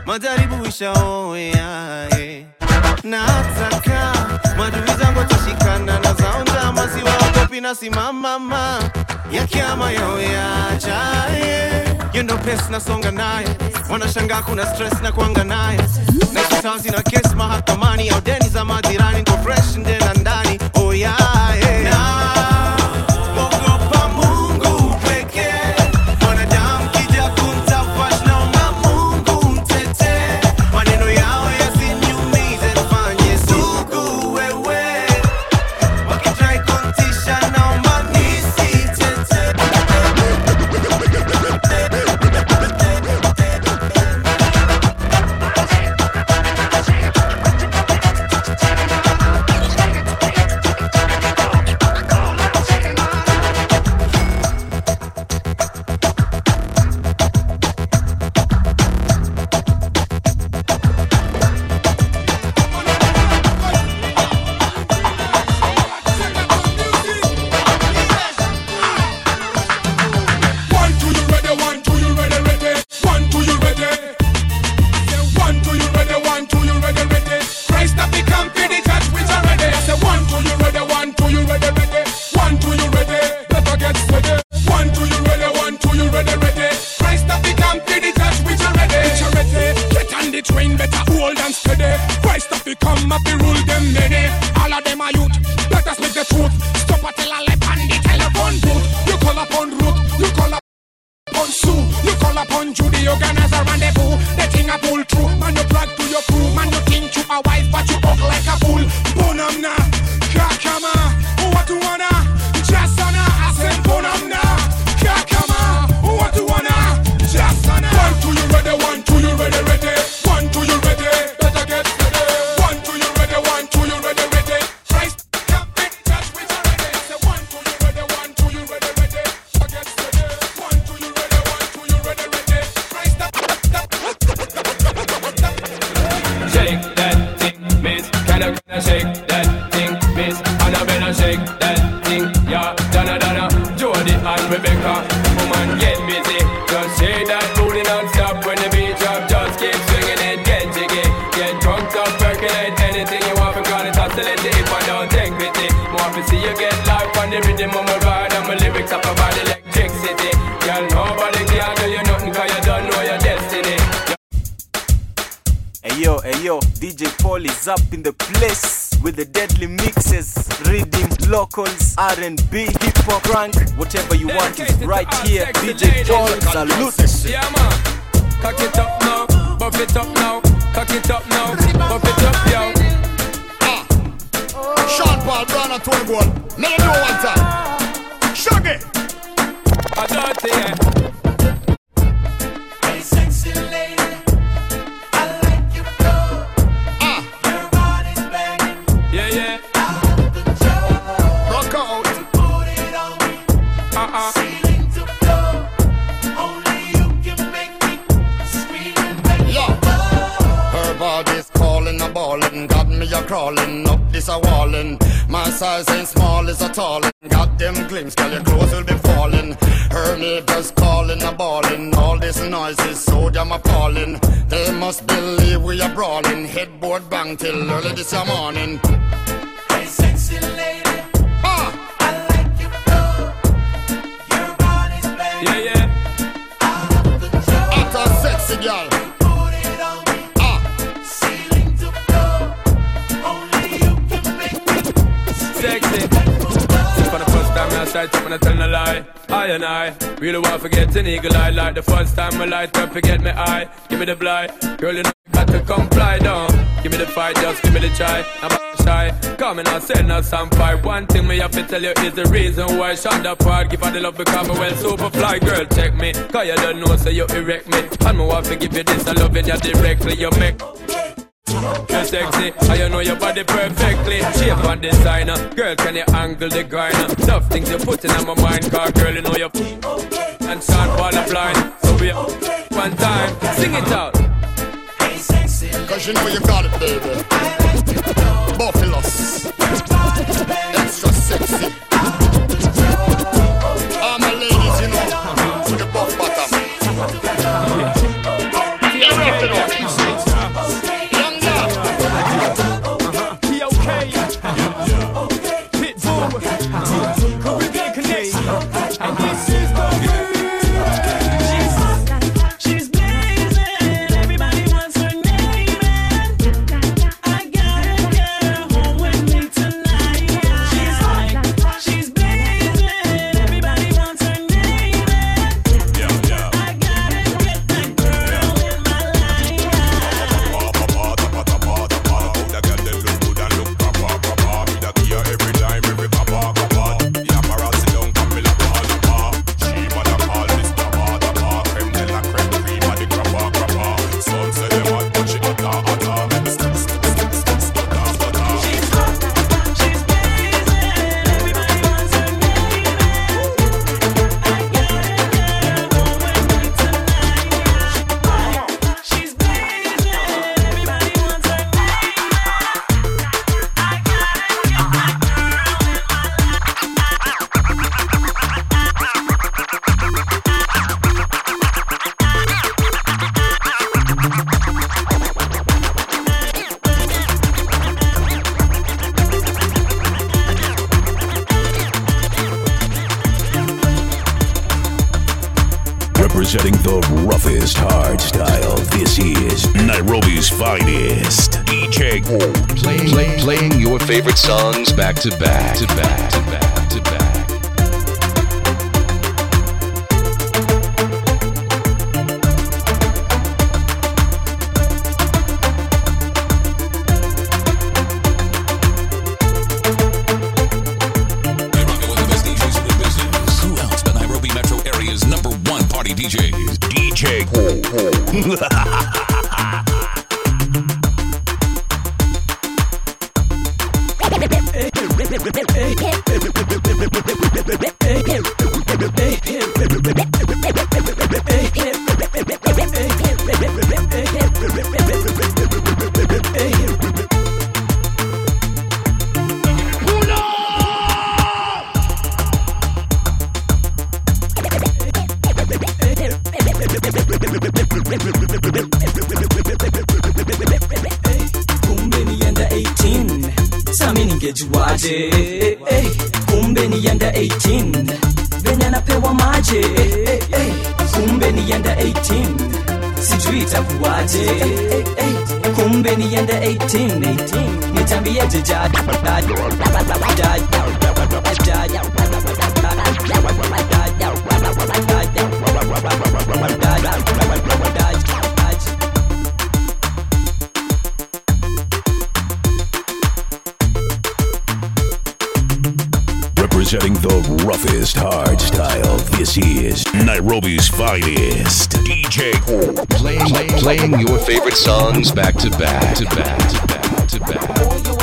majaribu ishaoya eh. Nataka madui zangu watashikana na zao njama, siwaogopi na simamama ya kiama yao yacha eh. Yendo pesa nasonga naye, wanashangaa kuna stress na kuanga naye. Next time na case mahakamani au deni za majirani, niko fresh nde na ndani. Oh yeah, yeah. Na mogopa Mungu pekee, wanadamu kija kuntafash naomba Mungu mtete. Maneno yao yasiniumize, nifanye sugu wewe. Wakitry kuntisha naomba nisitete. Ayo, ayo, D J Paul is up in the place with the deadly mixes, rhythm, locals, R and B, hip hop, crunk, whatever you want is right here. D J Paul, salute. Yeah man, cock it up now, buff it up now, cock it up now, buff it up yo. Ah, Sean Paul, Brown and Tony Gold, let me know one time. Shaggy. I don't think. Hey sexy lady, I like your flow. Ah, your body's banging. Yeah yeah. Out of control. Rock out. Put it on me. Uh-uh. Ceiling to floor. Only you can make me scream and bang. Yeah. Her body's calling a ballin', got me a crawling up this a wallin'. My size ain't small, it's a tallin'. Got them glimpse, girl, your clothes will be falling. Her neighbors calling a ballin'. All this noise is so damn appalling. They must believe we are brawling. Headboard bang till early this morning. Hey sexy lady, Ah, I like your flow. Your body's banging. Yeah yeah. Out of control. hot and sexy girl. Put it on me. Ah, Ceiling to floor. Only you can make me Sexy. For the first time I start when I tell no lie. I and I really want to forget an eagle eye. Like the first time I light up, forget me eye. Give me the blind, girl, you know you got to comply down. Give me the fight, just give me the try. I'm a shy, come and I'll send us some fight. One thing me have to tell you is the reason why I shot that part. Give her the love because I'm well super fly. Girl, check me, cause you don't know so you erect me. And me want to give you this, I love it, you directly, you make. You're sexy, and you know your body perfectly. Shape and designer, girl, can you angle the grinder? Tough things you put in my mind, car girl, you know you and Sean Paul are blind. So we one time, sing it out. cause you know you got it, baby. Buffaloes, extra sexy. All my ladies, you know, with the buff bottom. Yeah, rough it up. Representing the roughest hard style, this is Nairobi's finest. D J Cole, playing, play, playing your favorite songs back to back, to back, to back, to back. D Js, D J Cole. Kumbe ni under eighteen, sami ningejuaje? Hey, kumbe ni under eighteen, Benya napewa maje? Hey, hey, kumbe ni under eighteen, sijui itakuwaje? Hey, hey, kumbe ni under eighteen, nitambieje jaji? Representing the roughest hard style, this is Nairobi's finest. D J Cole, playing, play, playing your favorite songs back to back, to back, to back, to back.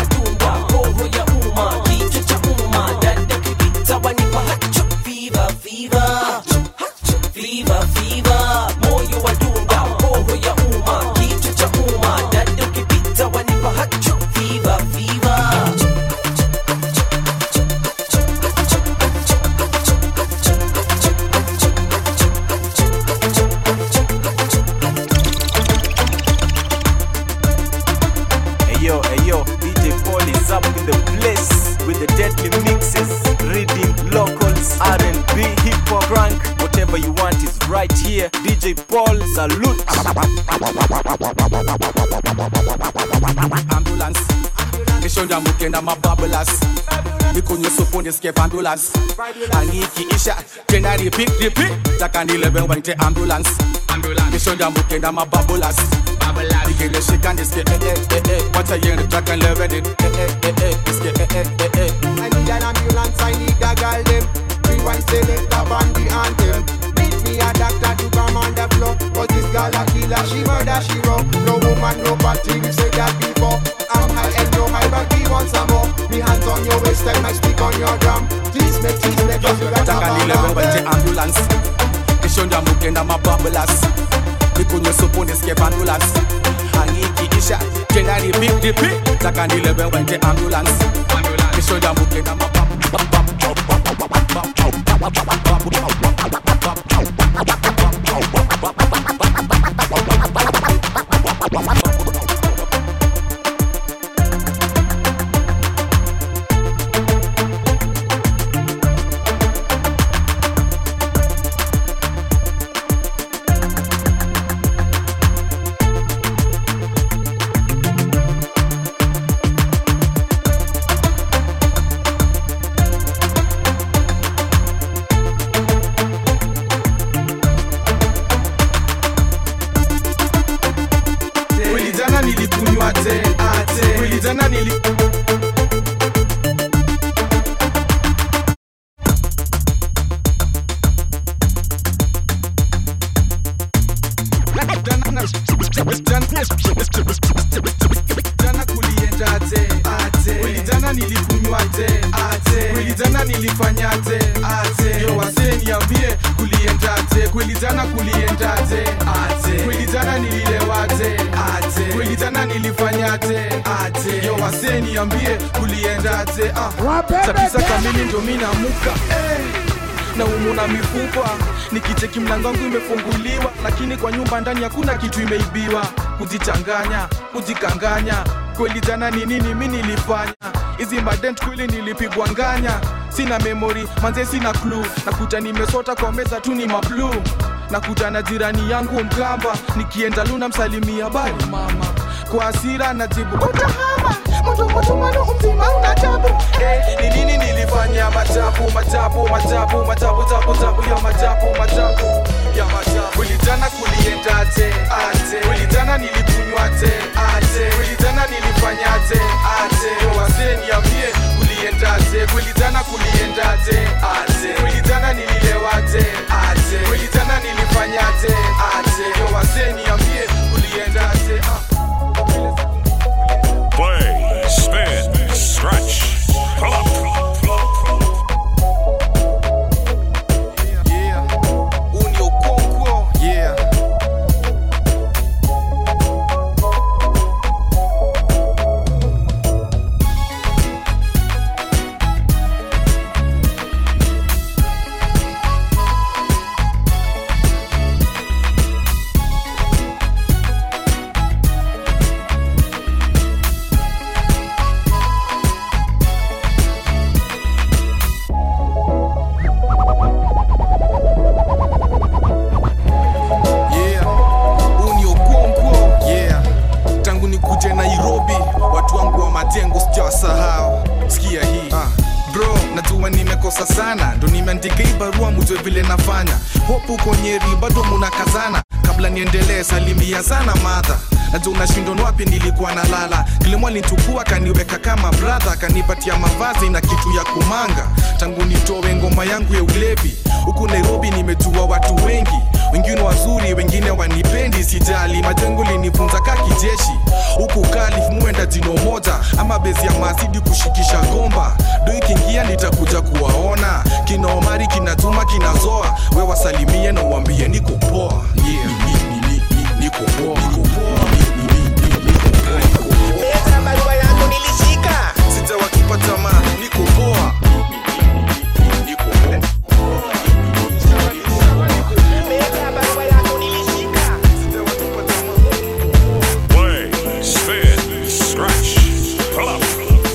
Ayo, ayo, D J Paul is up in the place with the deadly mixes, reading locals, R and B, hip hop, rank, whatever you want is right here. D J Paul, salute. Ambulance, mission ya mukenda mababulas. Ikunyo supon escape ambulance. Aniki isha, tena repeat, repeat. Takani leben wente ambulance. Mission ya mukenda mababulas. Ikele shikan escape, eh eh eh eh. Once a year the track and leben it, eh eh eh eh. Escape, eh eh eh eh. I need an ambulance, I need a girl them. Rewind select up on the anthem. Meet me a doctor to come on the floor. Cause this girl a killer, she murder, she raw. No woman, no party, we say that before. I'm high and you're high, but we want some more. Me hands on your waist and I speak on your drum. Tease me, tease me, cause you got a Takani leben wente ambulance. Mission ya mukenda mababulas. Ikunyo supon escape ambulance. Aniki isha, tena repeat, repeat. Takani leben wente ambulance. Mission ya mukenda mababulas. Jana kulienda ate, ate. Kweli jana nilikunywa ate, ate. Kweli jana nilifanya ate, ate. Yo wase niambie kulienda ate. Kweli jana kulienda ate, ate. Kweli jana nililewa ate, ate. Kweli jana nilifanya ate, ate. Yo wase niambie kulienda ate. Ah, kabisa kamili ndo mimi namuka. Hey. Na umuna mifupa nikicheki mlango wangu imefunguliwa, lakini kwa nyumba ndani hakuna kitu imeibiwa. Kujichanganya, kujikanganya, kweli jana ni nini mimi nilifanya? Hizi madent kweli nilipigwa nganya. Sina memory, manze sina clue, nakuta nimesota kwa meza tu ni mablu. nakuta na jirani yangu Mkamba, nikienda Luna msalimia bali mama, kwa hasira najibu utahama moto moto mano umzima unatabu. Eh, ni nini nilifanya? Majabu majabu majabu majabu jabu jabu ya majabu majabu ya majabu. Ulijana kuliendaje aje? Ulijana nilikunywaje aje? Ulijana nilifanyaje aje? Wazee niambie kuliendaje? Ulijana kuliendaje aje? Ulijana nililewaje aje? Ulijana nilifanyaje aje? Wazee niambie kuliendaje? Play, spin, stretch, pull up. Yeah, Unio Konko, yeah. Sana ndo nimeandika hii barua mjue vile nafanya. Hope uko Nyeri bado munakazana. Kabla niendelee salimia sana mother. Najua unashindwa ni wapi nilikuwa nalala. Kilimo alinichukua kaniweka kama brother, kanipatia mavazi na kitu ya kumanga. Tangu nitoe ngoma yangu ya ulevi. Huku Nairobi nimejua watu wengi, wengine wazuri wengine wanipendi, sijali majengo linifunza kaki jeshi. Huku Kalif muenda jino moja ama bezi ya mazidi kushikisha gomba. Do ikiingia nitakuja kuwaona. Kina Omari kina Juma kina Zoa, we wasalimie na uambie niko poa. Yeah, ni, ni, ni, ni, niko poa, niko poa. Meza barua yangu nilishika, sitawakipa tamaa, niko poa. Niko poa. Play, spin, stretch, pull up.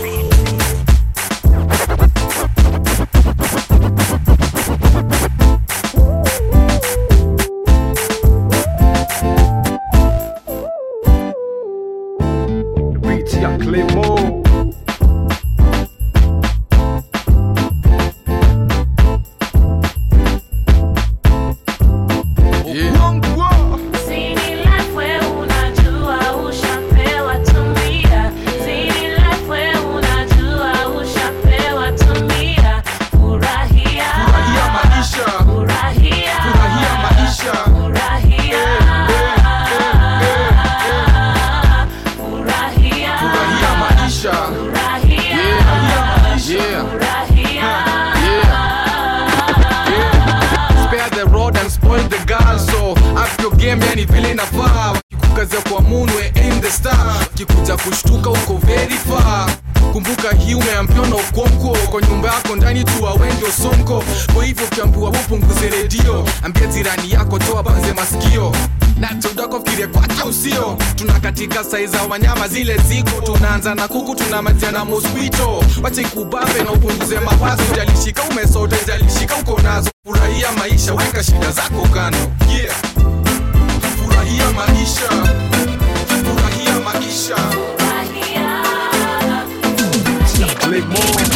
Kikuja kushtuka uko very far. Kumbuka hii umeambiwa na ukonko. Kwa nyumba yako ndani tu wengi sonko. Kwa hivyo kiambiwa upunguze redio, ambia jirani yako toa banze masikio. Na tudako fikire kwake usio. Tunakatika saiza wanyama zile ziko. Tunaanza na kuku tunamalizia na mosquito. Wacha ikubambe na upunguze mawazo. Jalishika umesota jalishika uko nazo. Furahia maisha weka shida zako kando. Yeah, furahia maisha. Furahia maisha. Click more.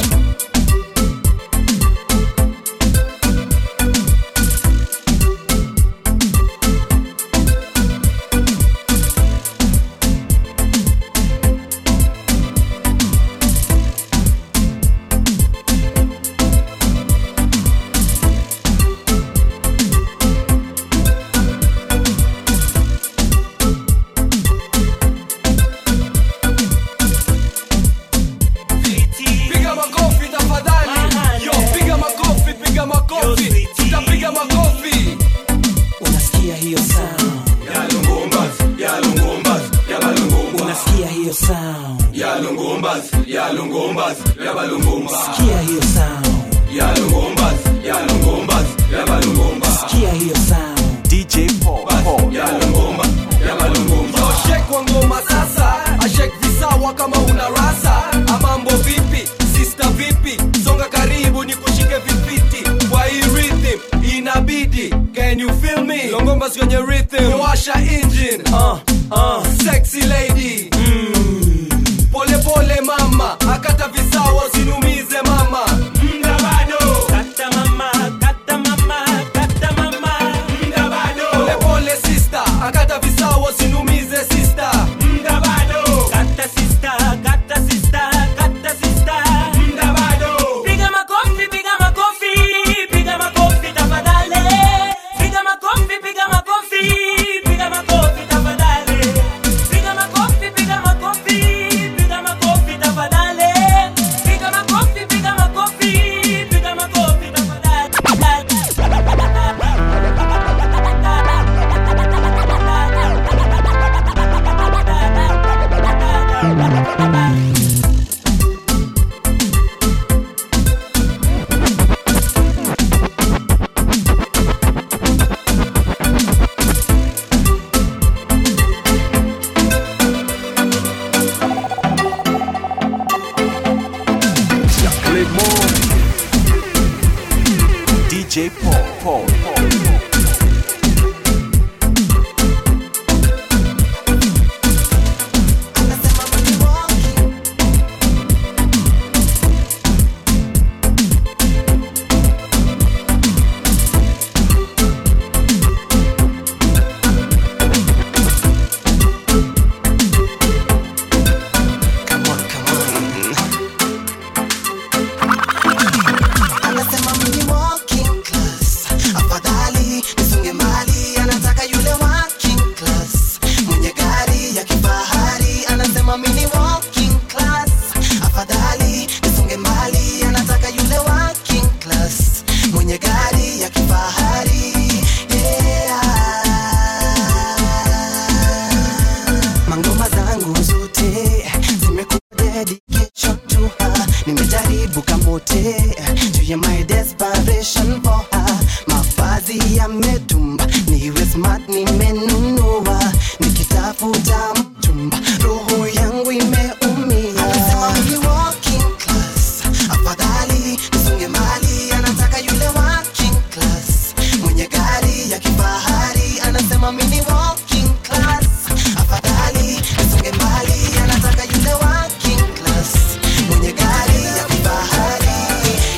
yote juu ya my desperation for her. Mavazi yametumba, niwe smart nimenunua, nikitafuta mchumba roho yangu imeumia. Anasema mimi walking class, afadhali nisonge mbali. Anataka yule working class mwenye gari ya kifahari. Anasema mimi walking class, afadhali nisonge mbali. Anataka yule working class mwenye gari ya kifahari.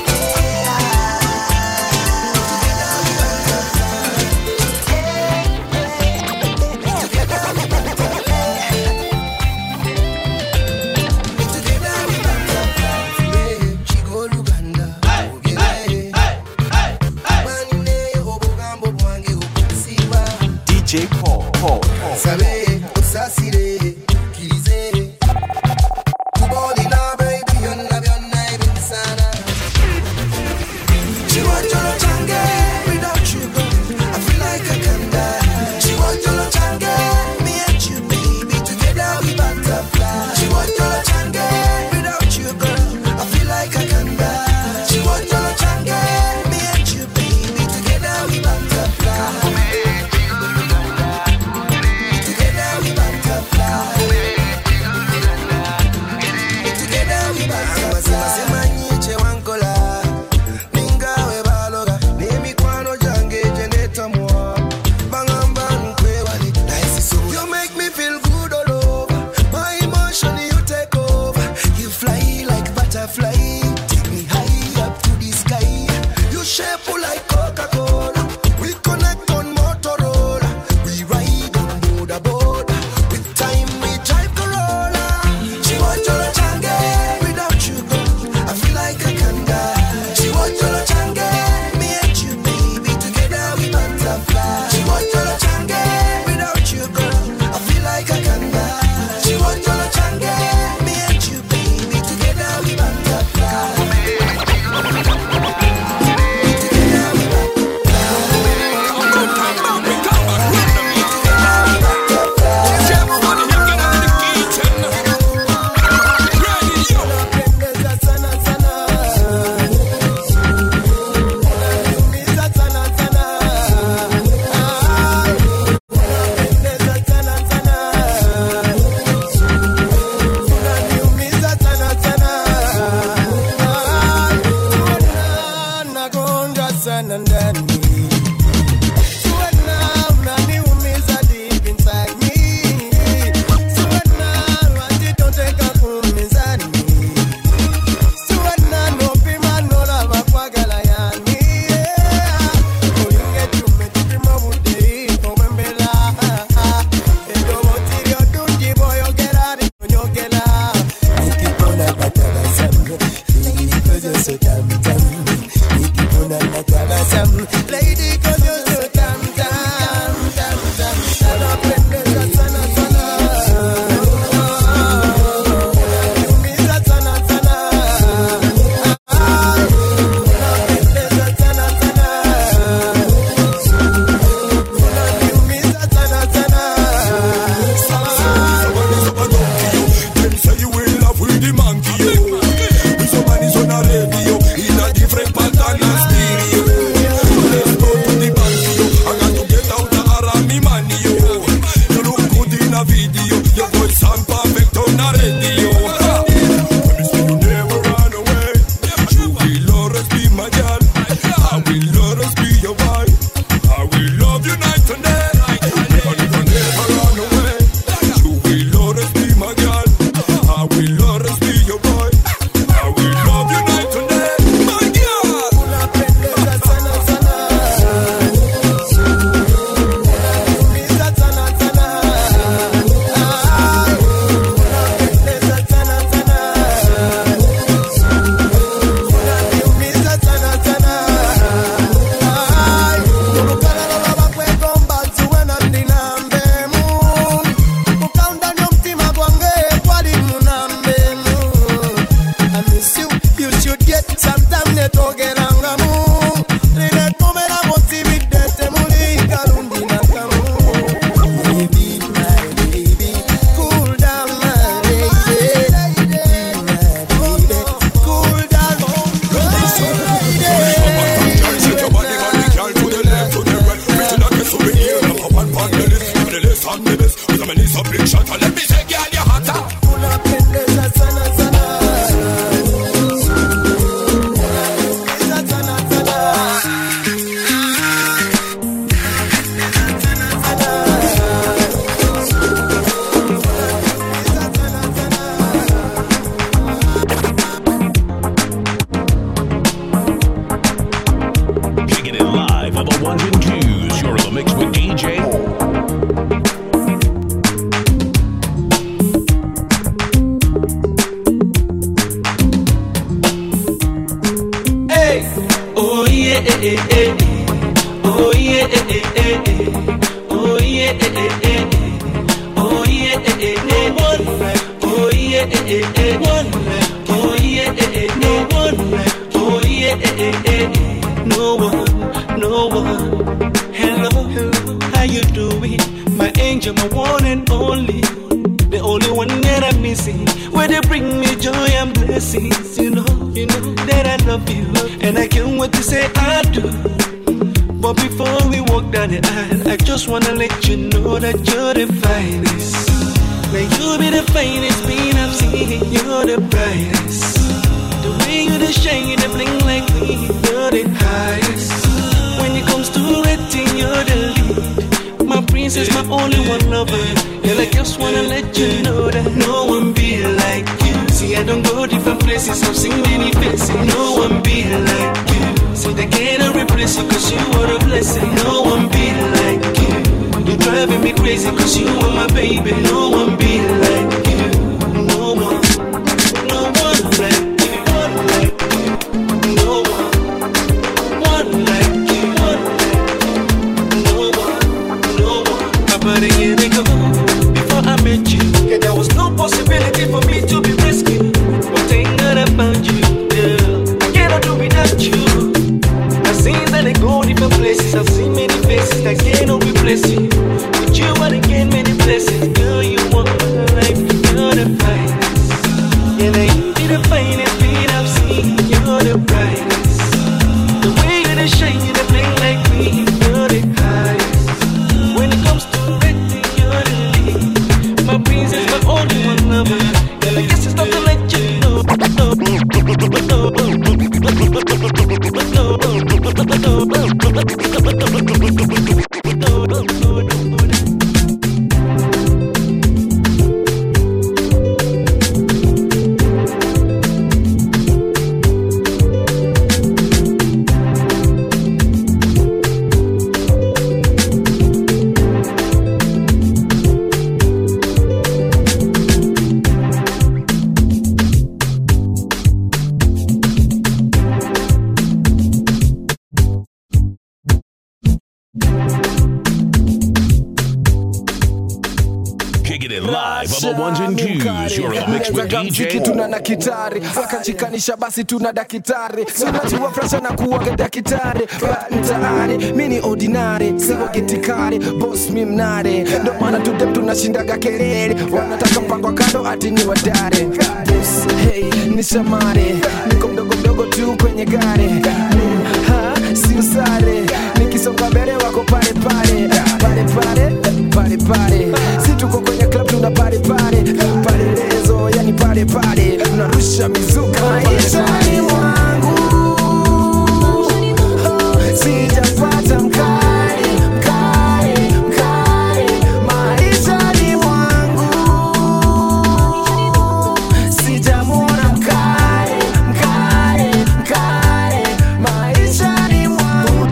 eh, eh, eh. Oh yeah, eh, eh, eh, eh. Oh yeah, eh, eh, eh, eh. Oh yeah, eh, eh, eh, one like. Oh yeah, eh, eh, eh, one like. Oh yeah, eh, eh, no one like. Oh yeah, eh, eh, eh, eh. No one, no one. Hello, hello, how you doing? My angel, my one and only. The only one that I'm missing. Where they bring me joy and blessings. You know, you know that I love you, and I can't wait to say I do. But before we walk down the aisle, I just wanna let you know that you're the finest. May you be the finest being I've seen. You're the brightest. The way you the shine, you the bling like me. You're the highest. When it comes to rating, you're the lead. My princess, my only one lover. And I just wanna let you know that no one be like you. See, I don't go different places, I've seen many faces. No one be like you. See, they can't replace you cause you are a blessing. No one be like you. You're driving me crazy cause you are my baby. No one be like you. No one, no one like you. One like you. No one, one like you. One like you. No one, no one. About a year ago, before I met you, yeah, there was no possibility for me to be rescued. But thank God I found you, girl. I cannot do without you. I've seen that they go different places. I've seen many faces that cannot replace you. But you are again many blessings. Girl, you want my life. You're the finest. Yeah, now you be the finest being I've seen. You're the brightest. The way you the shine, you the bling like me. You're the highest. When it comes to rating, you're the lead. My princess, my only one lover. Girl, I guess it's not to let you know. Ones and twos, you're in the mix with D J tuna na kitari akachikanisha basi tuna dakitari sinajua frasha na kuwaga dakitari mtaani mini ordinary sigo gitikari boss mi mnare ndo maana tudem tunashindaga kelele wanataka mpango kando ati ni wadare boss hey ni shamare niko mdogo mdogo tu kwenye gari ha si usare nikisonga mbele wako pale pale pale pale pale pale si tuko kwenye club tuna pale pale pale lezo yani pale pale tunarusha mizuka maishani mwangu sijapata mkali mkali mkali maishani mwangu sijamwona mkali mkali mkali maishani mwangu.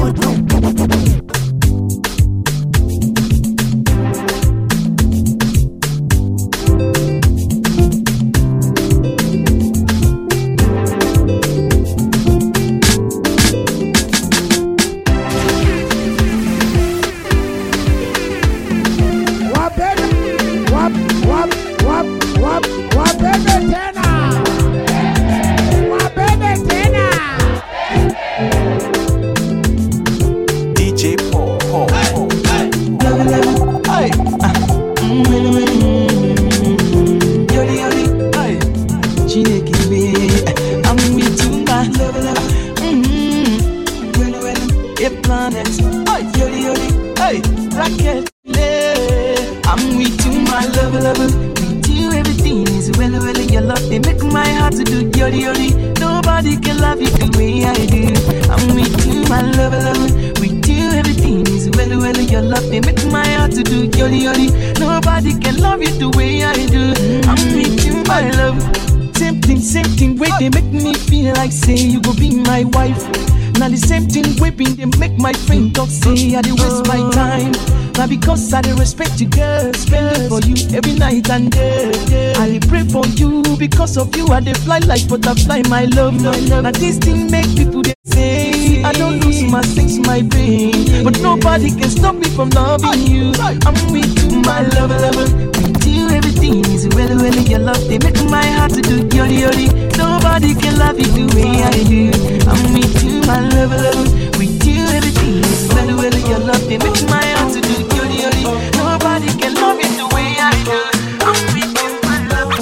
Because I respect you, girl, spend it for you every night and day. I pray for you because of you. I dey fly like butterfly, my love, my love. Now this thing make people they say I don't lose too much things my pain, but nobody can stop me from loving you. I'm with you, my lover, lover. With you, everything is well, well. Your love, they make my heart to do yori yori. Nobody can love you the way I do. I'm with you, my lover, lover. With you, everything is well, well. Your love, they make my heart to do yori yori. Nobody can love you the way I do. I'm with you, my lover.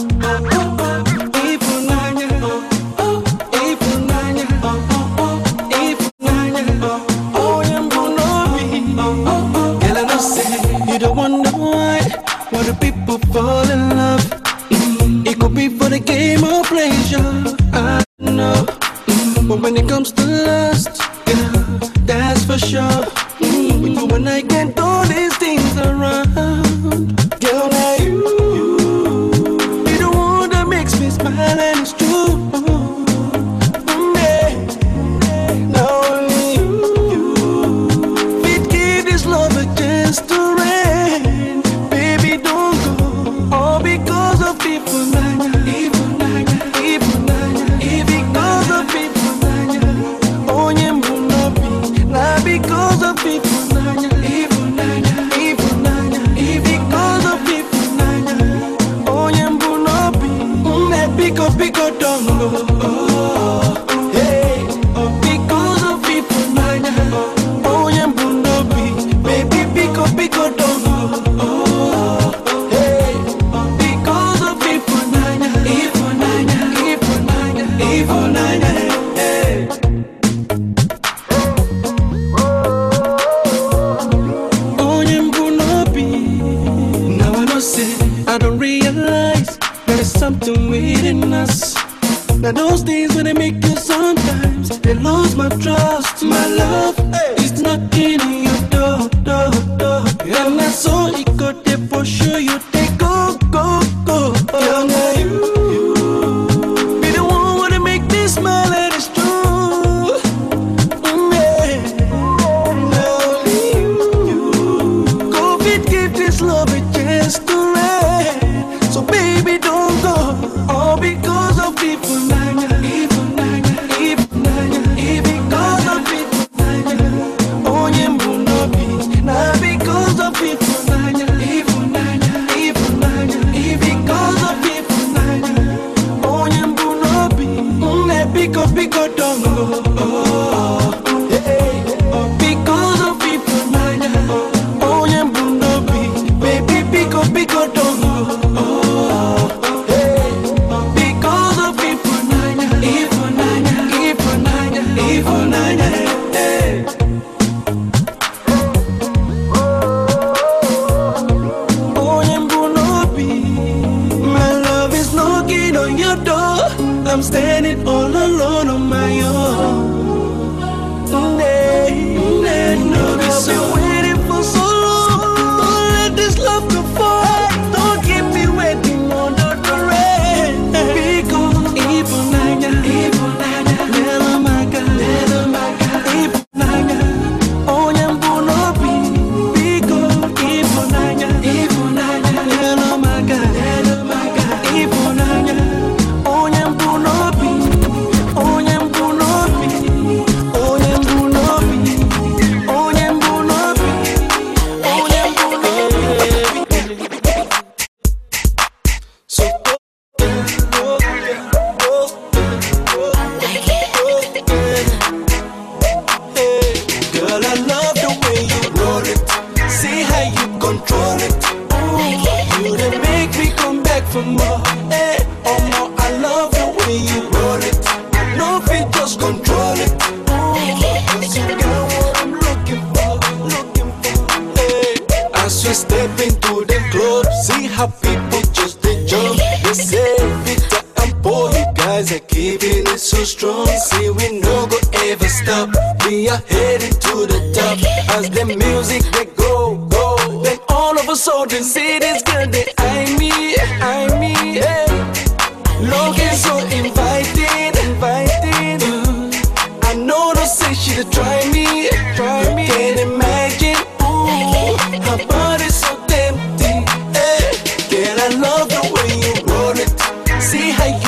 You don't wonder why, why do people fall in love? Mm-hmm. It could be for the game of pleasure, I don't know. Mm-hmm. But when it comes to lust, yeah, that's for sure. Mm-hmm. With you and I can't do these things around. Girl, now you, you be the one that makes me smile and it's true. Mm-hmm. Yeah. Now only you, you fit give this love a chance to. Something within us. Now those days when they make you sometimes they lose my trust. My love is knocking on your door, door, door. And I saw it got there for sure. You take go, go, go. Girl, now you, you be the one wanna make me smile and it's true. Mm, yeah. Now you, you go fit give this love a chance to rest. So baby don't all because of people, nanya, evil, nanya, evil, nanya, evil because of people, nanya. Oh, you no be, not because of people, nanya, evil, nanya, evil, nanya, evil because of people, nanya. Oh, you no be, mm, pico, pico, don't go. Oh, yeah, because of people, nanya. Oh, you no be, baby, pico, pico, don't go. I'm standing all alone on my own. Nay, nay, no, I've been waiting for so long. Don't let this love go far. Don't keep me waiting under the rain. Because evil nanya, evil nanya, little maga, little maga, evil nanya. Oh, yambu no be. Because evil nanya, evil nanya, little maga, little maga, evil nanya.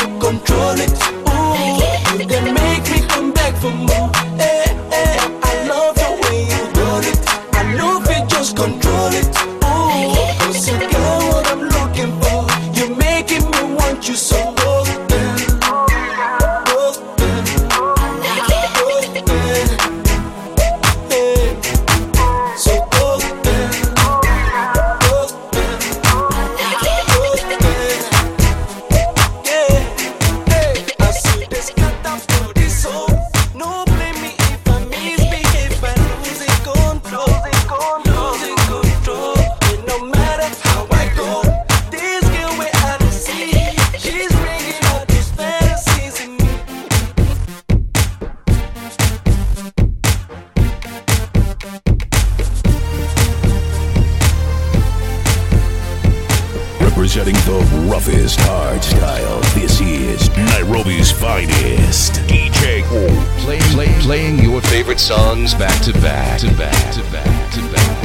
Control it, ooh, you can make me come back for more. Eh, eh, I love want you so open, open, open, hey, so open, open, open, yeah, hey, I see this cut off to this soul. No blame me if I misbehave and losing control, losing control. And no matter how I go, this girl where I don't see, she's bringing out these fantasies in me. Representing the roughest hard style, this is Nairobi's finest. D J O, play, play, playing your favorite songs back to back to back to back to back.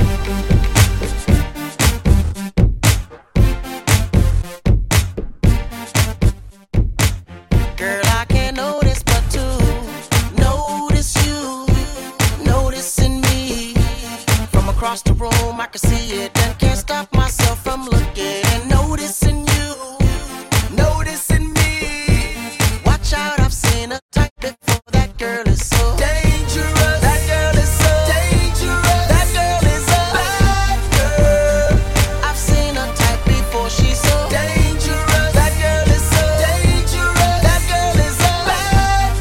Girl, I can't notice but to notice you, noticing me. From across the room, I can see it and can't stop myself from looking and noticing you, noticing me. Watch out, I've seen a type before. That girl is so dangerous. That girl is so dangerous. That girl is a bad girl. I've seen a type before. She's so dangerous. That girl is so dangerous. That girl is a bad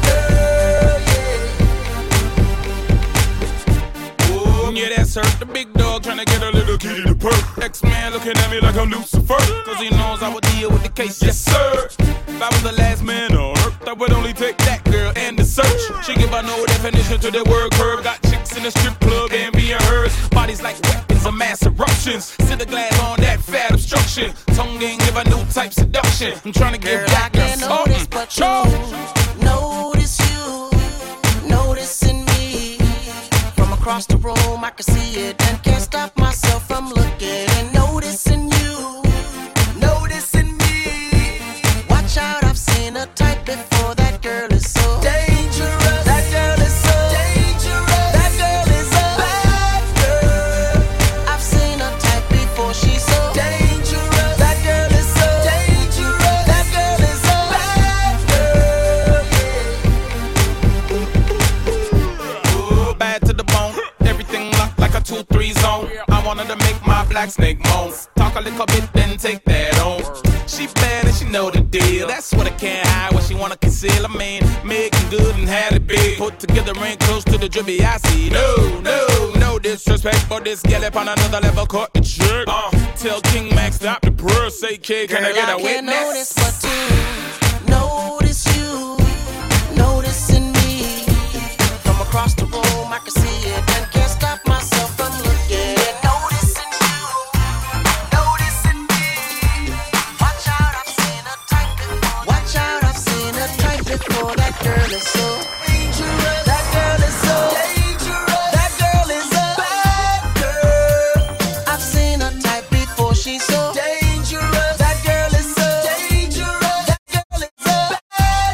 girl. Oh, yeah, that's her. The big dog trying to get a little kitty to perk. X-Man looking at me like I'm Lucifer, cause he knows I would deal with the case, yes sir. If I was the last man on earth, I would only take that girl and the search. She give her no definition to the word curve. Got chicks in the strip club and being hers. Bodies like weapons of mass eruptions. Sit the glass on that fat obstruction. Tongue ain't give her new type seduction. I'm trying to give Girl, back I her can't notice but you, notice you, noticing me. From across the room, I can see it and can't stop myself from looking and noticing you, noticing me. Watch out, I've seen a type before. That girl is so dangerous. That girl is so dangerous. That girl is a bad girl. I've seen a type before. She's so dangerous. That girl is so dangerous. That girl is a bad girl. oh, bad to the bone. Everything locked like a two three zone. I wanted to make my black snake moan. Talk a little bit, then take that on. She bad and she know the deal. That's what I can't hide, what she wanna conceal. I mean, making good and had it big. Put together and close to the drippy I see. No, no, no disrespect, but this gal up on another level caught the trick. Uh, tell King Max stop the purr, say kid, can Girl, I get a I can't witness? notice but to notice you, noticing me. From across the room, I can see it and can't stop myself from looking and noticing you, noticing me. Watch out, I've seen a type before. Watch out, I've seen a type before. That girl is so dangerous. That girl is so dangerous. That girl is a bad girl. I've seen a type before. She's so dangerous. That girl is so dangerous. That girl is a bad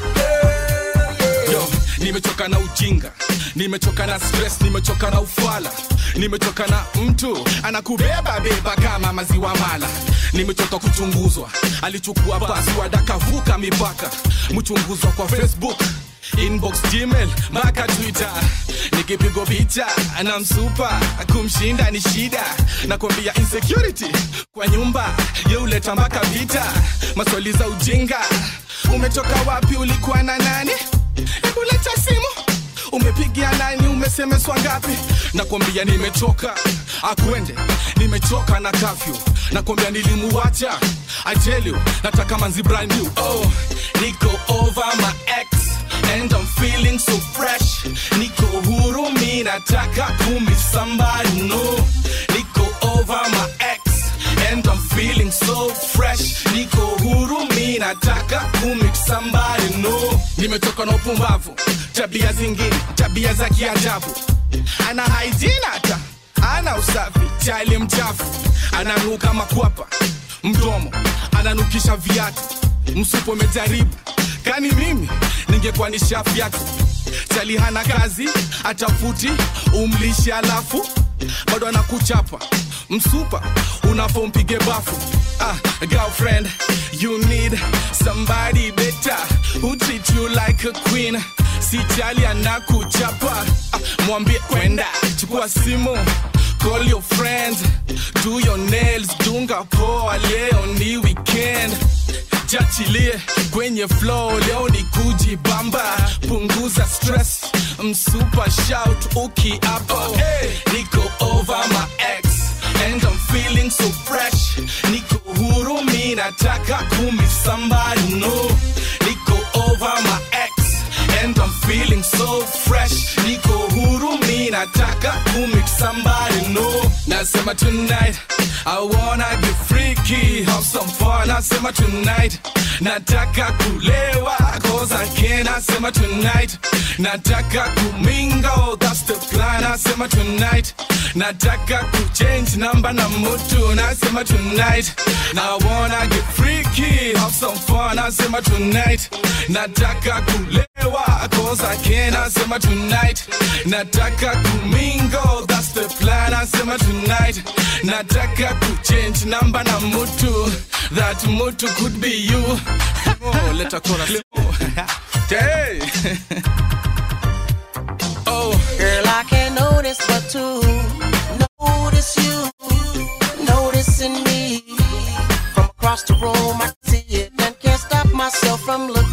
girl. Yo, nimechoka na ujinga, nimechoka na stress, nimechoka na ufala, nimechoka na mtu anakubeba beba kama maziwa mala. Nimechoka kuchunguzwa, alichukua password akavuka mipaka. Mchunguzwa kwa Facebook, inbox, Gmail, mpaka Twitter. Nikipigo picha na msupa, kumshinda ni shida. Nakwambia insecurity kwa nyumba, ye uleta mpaka vita. Maswali za ujinga, umetoka wapi, ulikuwa na nani? Hebu leta simu, umepigia nani, umesemeswa ngapi? Nakwambia nimechoka, akwende, nimechoka na curfew. Nakwambia nilimuacha, I tell you, nataka manzi brand new. Oh, niko over my ex and I'm feeling so fresh. Niko huru, mi nataka kumi somebody no. Niko over my ex and I'm feeling so fresh. Niko huru, mi nataka kumi somebody no. Nimetoka na upumbavu, tabia zingine, tabia za kiajabu. Ana hygiene hata, ana usafi, chali mchafu. Ananuka makwapa, mdomo, ananukisha viatu. Msupo mejaribu, kani mimi, ningekuwa nishafiatu. Chali hana kazi, atafuti, umlishi alafu bado anakuchapa. Msupa, unapompige bafu. uh, girlfriend, you need somebody better who treat you like a queen. Sijali anakuchapa, uh, mwambie kwenda, chukua simu, call your friends, do your nails, dunga poa, leo ni weekend. Jachilie kwenye flow, leo ni kujibamba, punguza stress, msupa shout uki up. Hey, niko over my ex and I'm feeling so fresh. Niko huru, mi nataka kumi somebody know. Niko over my ex and I'm feeling so fresh. Niko huru, mi nataka kumi somebody know. Nasema tonight I wanna get freaky, have some fun. Nasema tonight nataka kulewa, cause I can. Nasema tonight nataka kumingo, that's the plan. Nasema tonight nataka kuchange number na mutu. Nasema tonight now I wanna get freaky, have some fun. Nasema tonight nataka kulewa, cause I can. Nasema tonight nataka kumingo, that's the plan. Nasema tonight nataka kuchange number na mutu, that mutu could be you. Oh, let her chorus. Hey. Oh, girl, I can't notice but to notice you, noticing me. From across the room, I see it and can't stop myself from looking.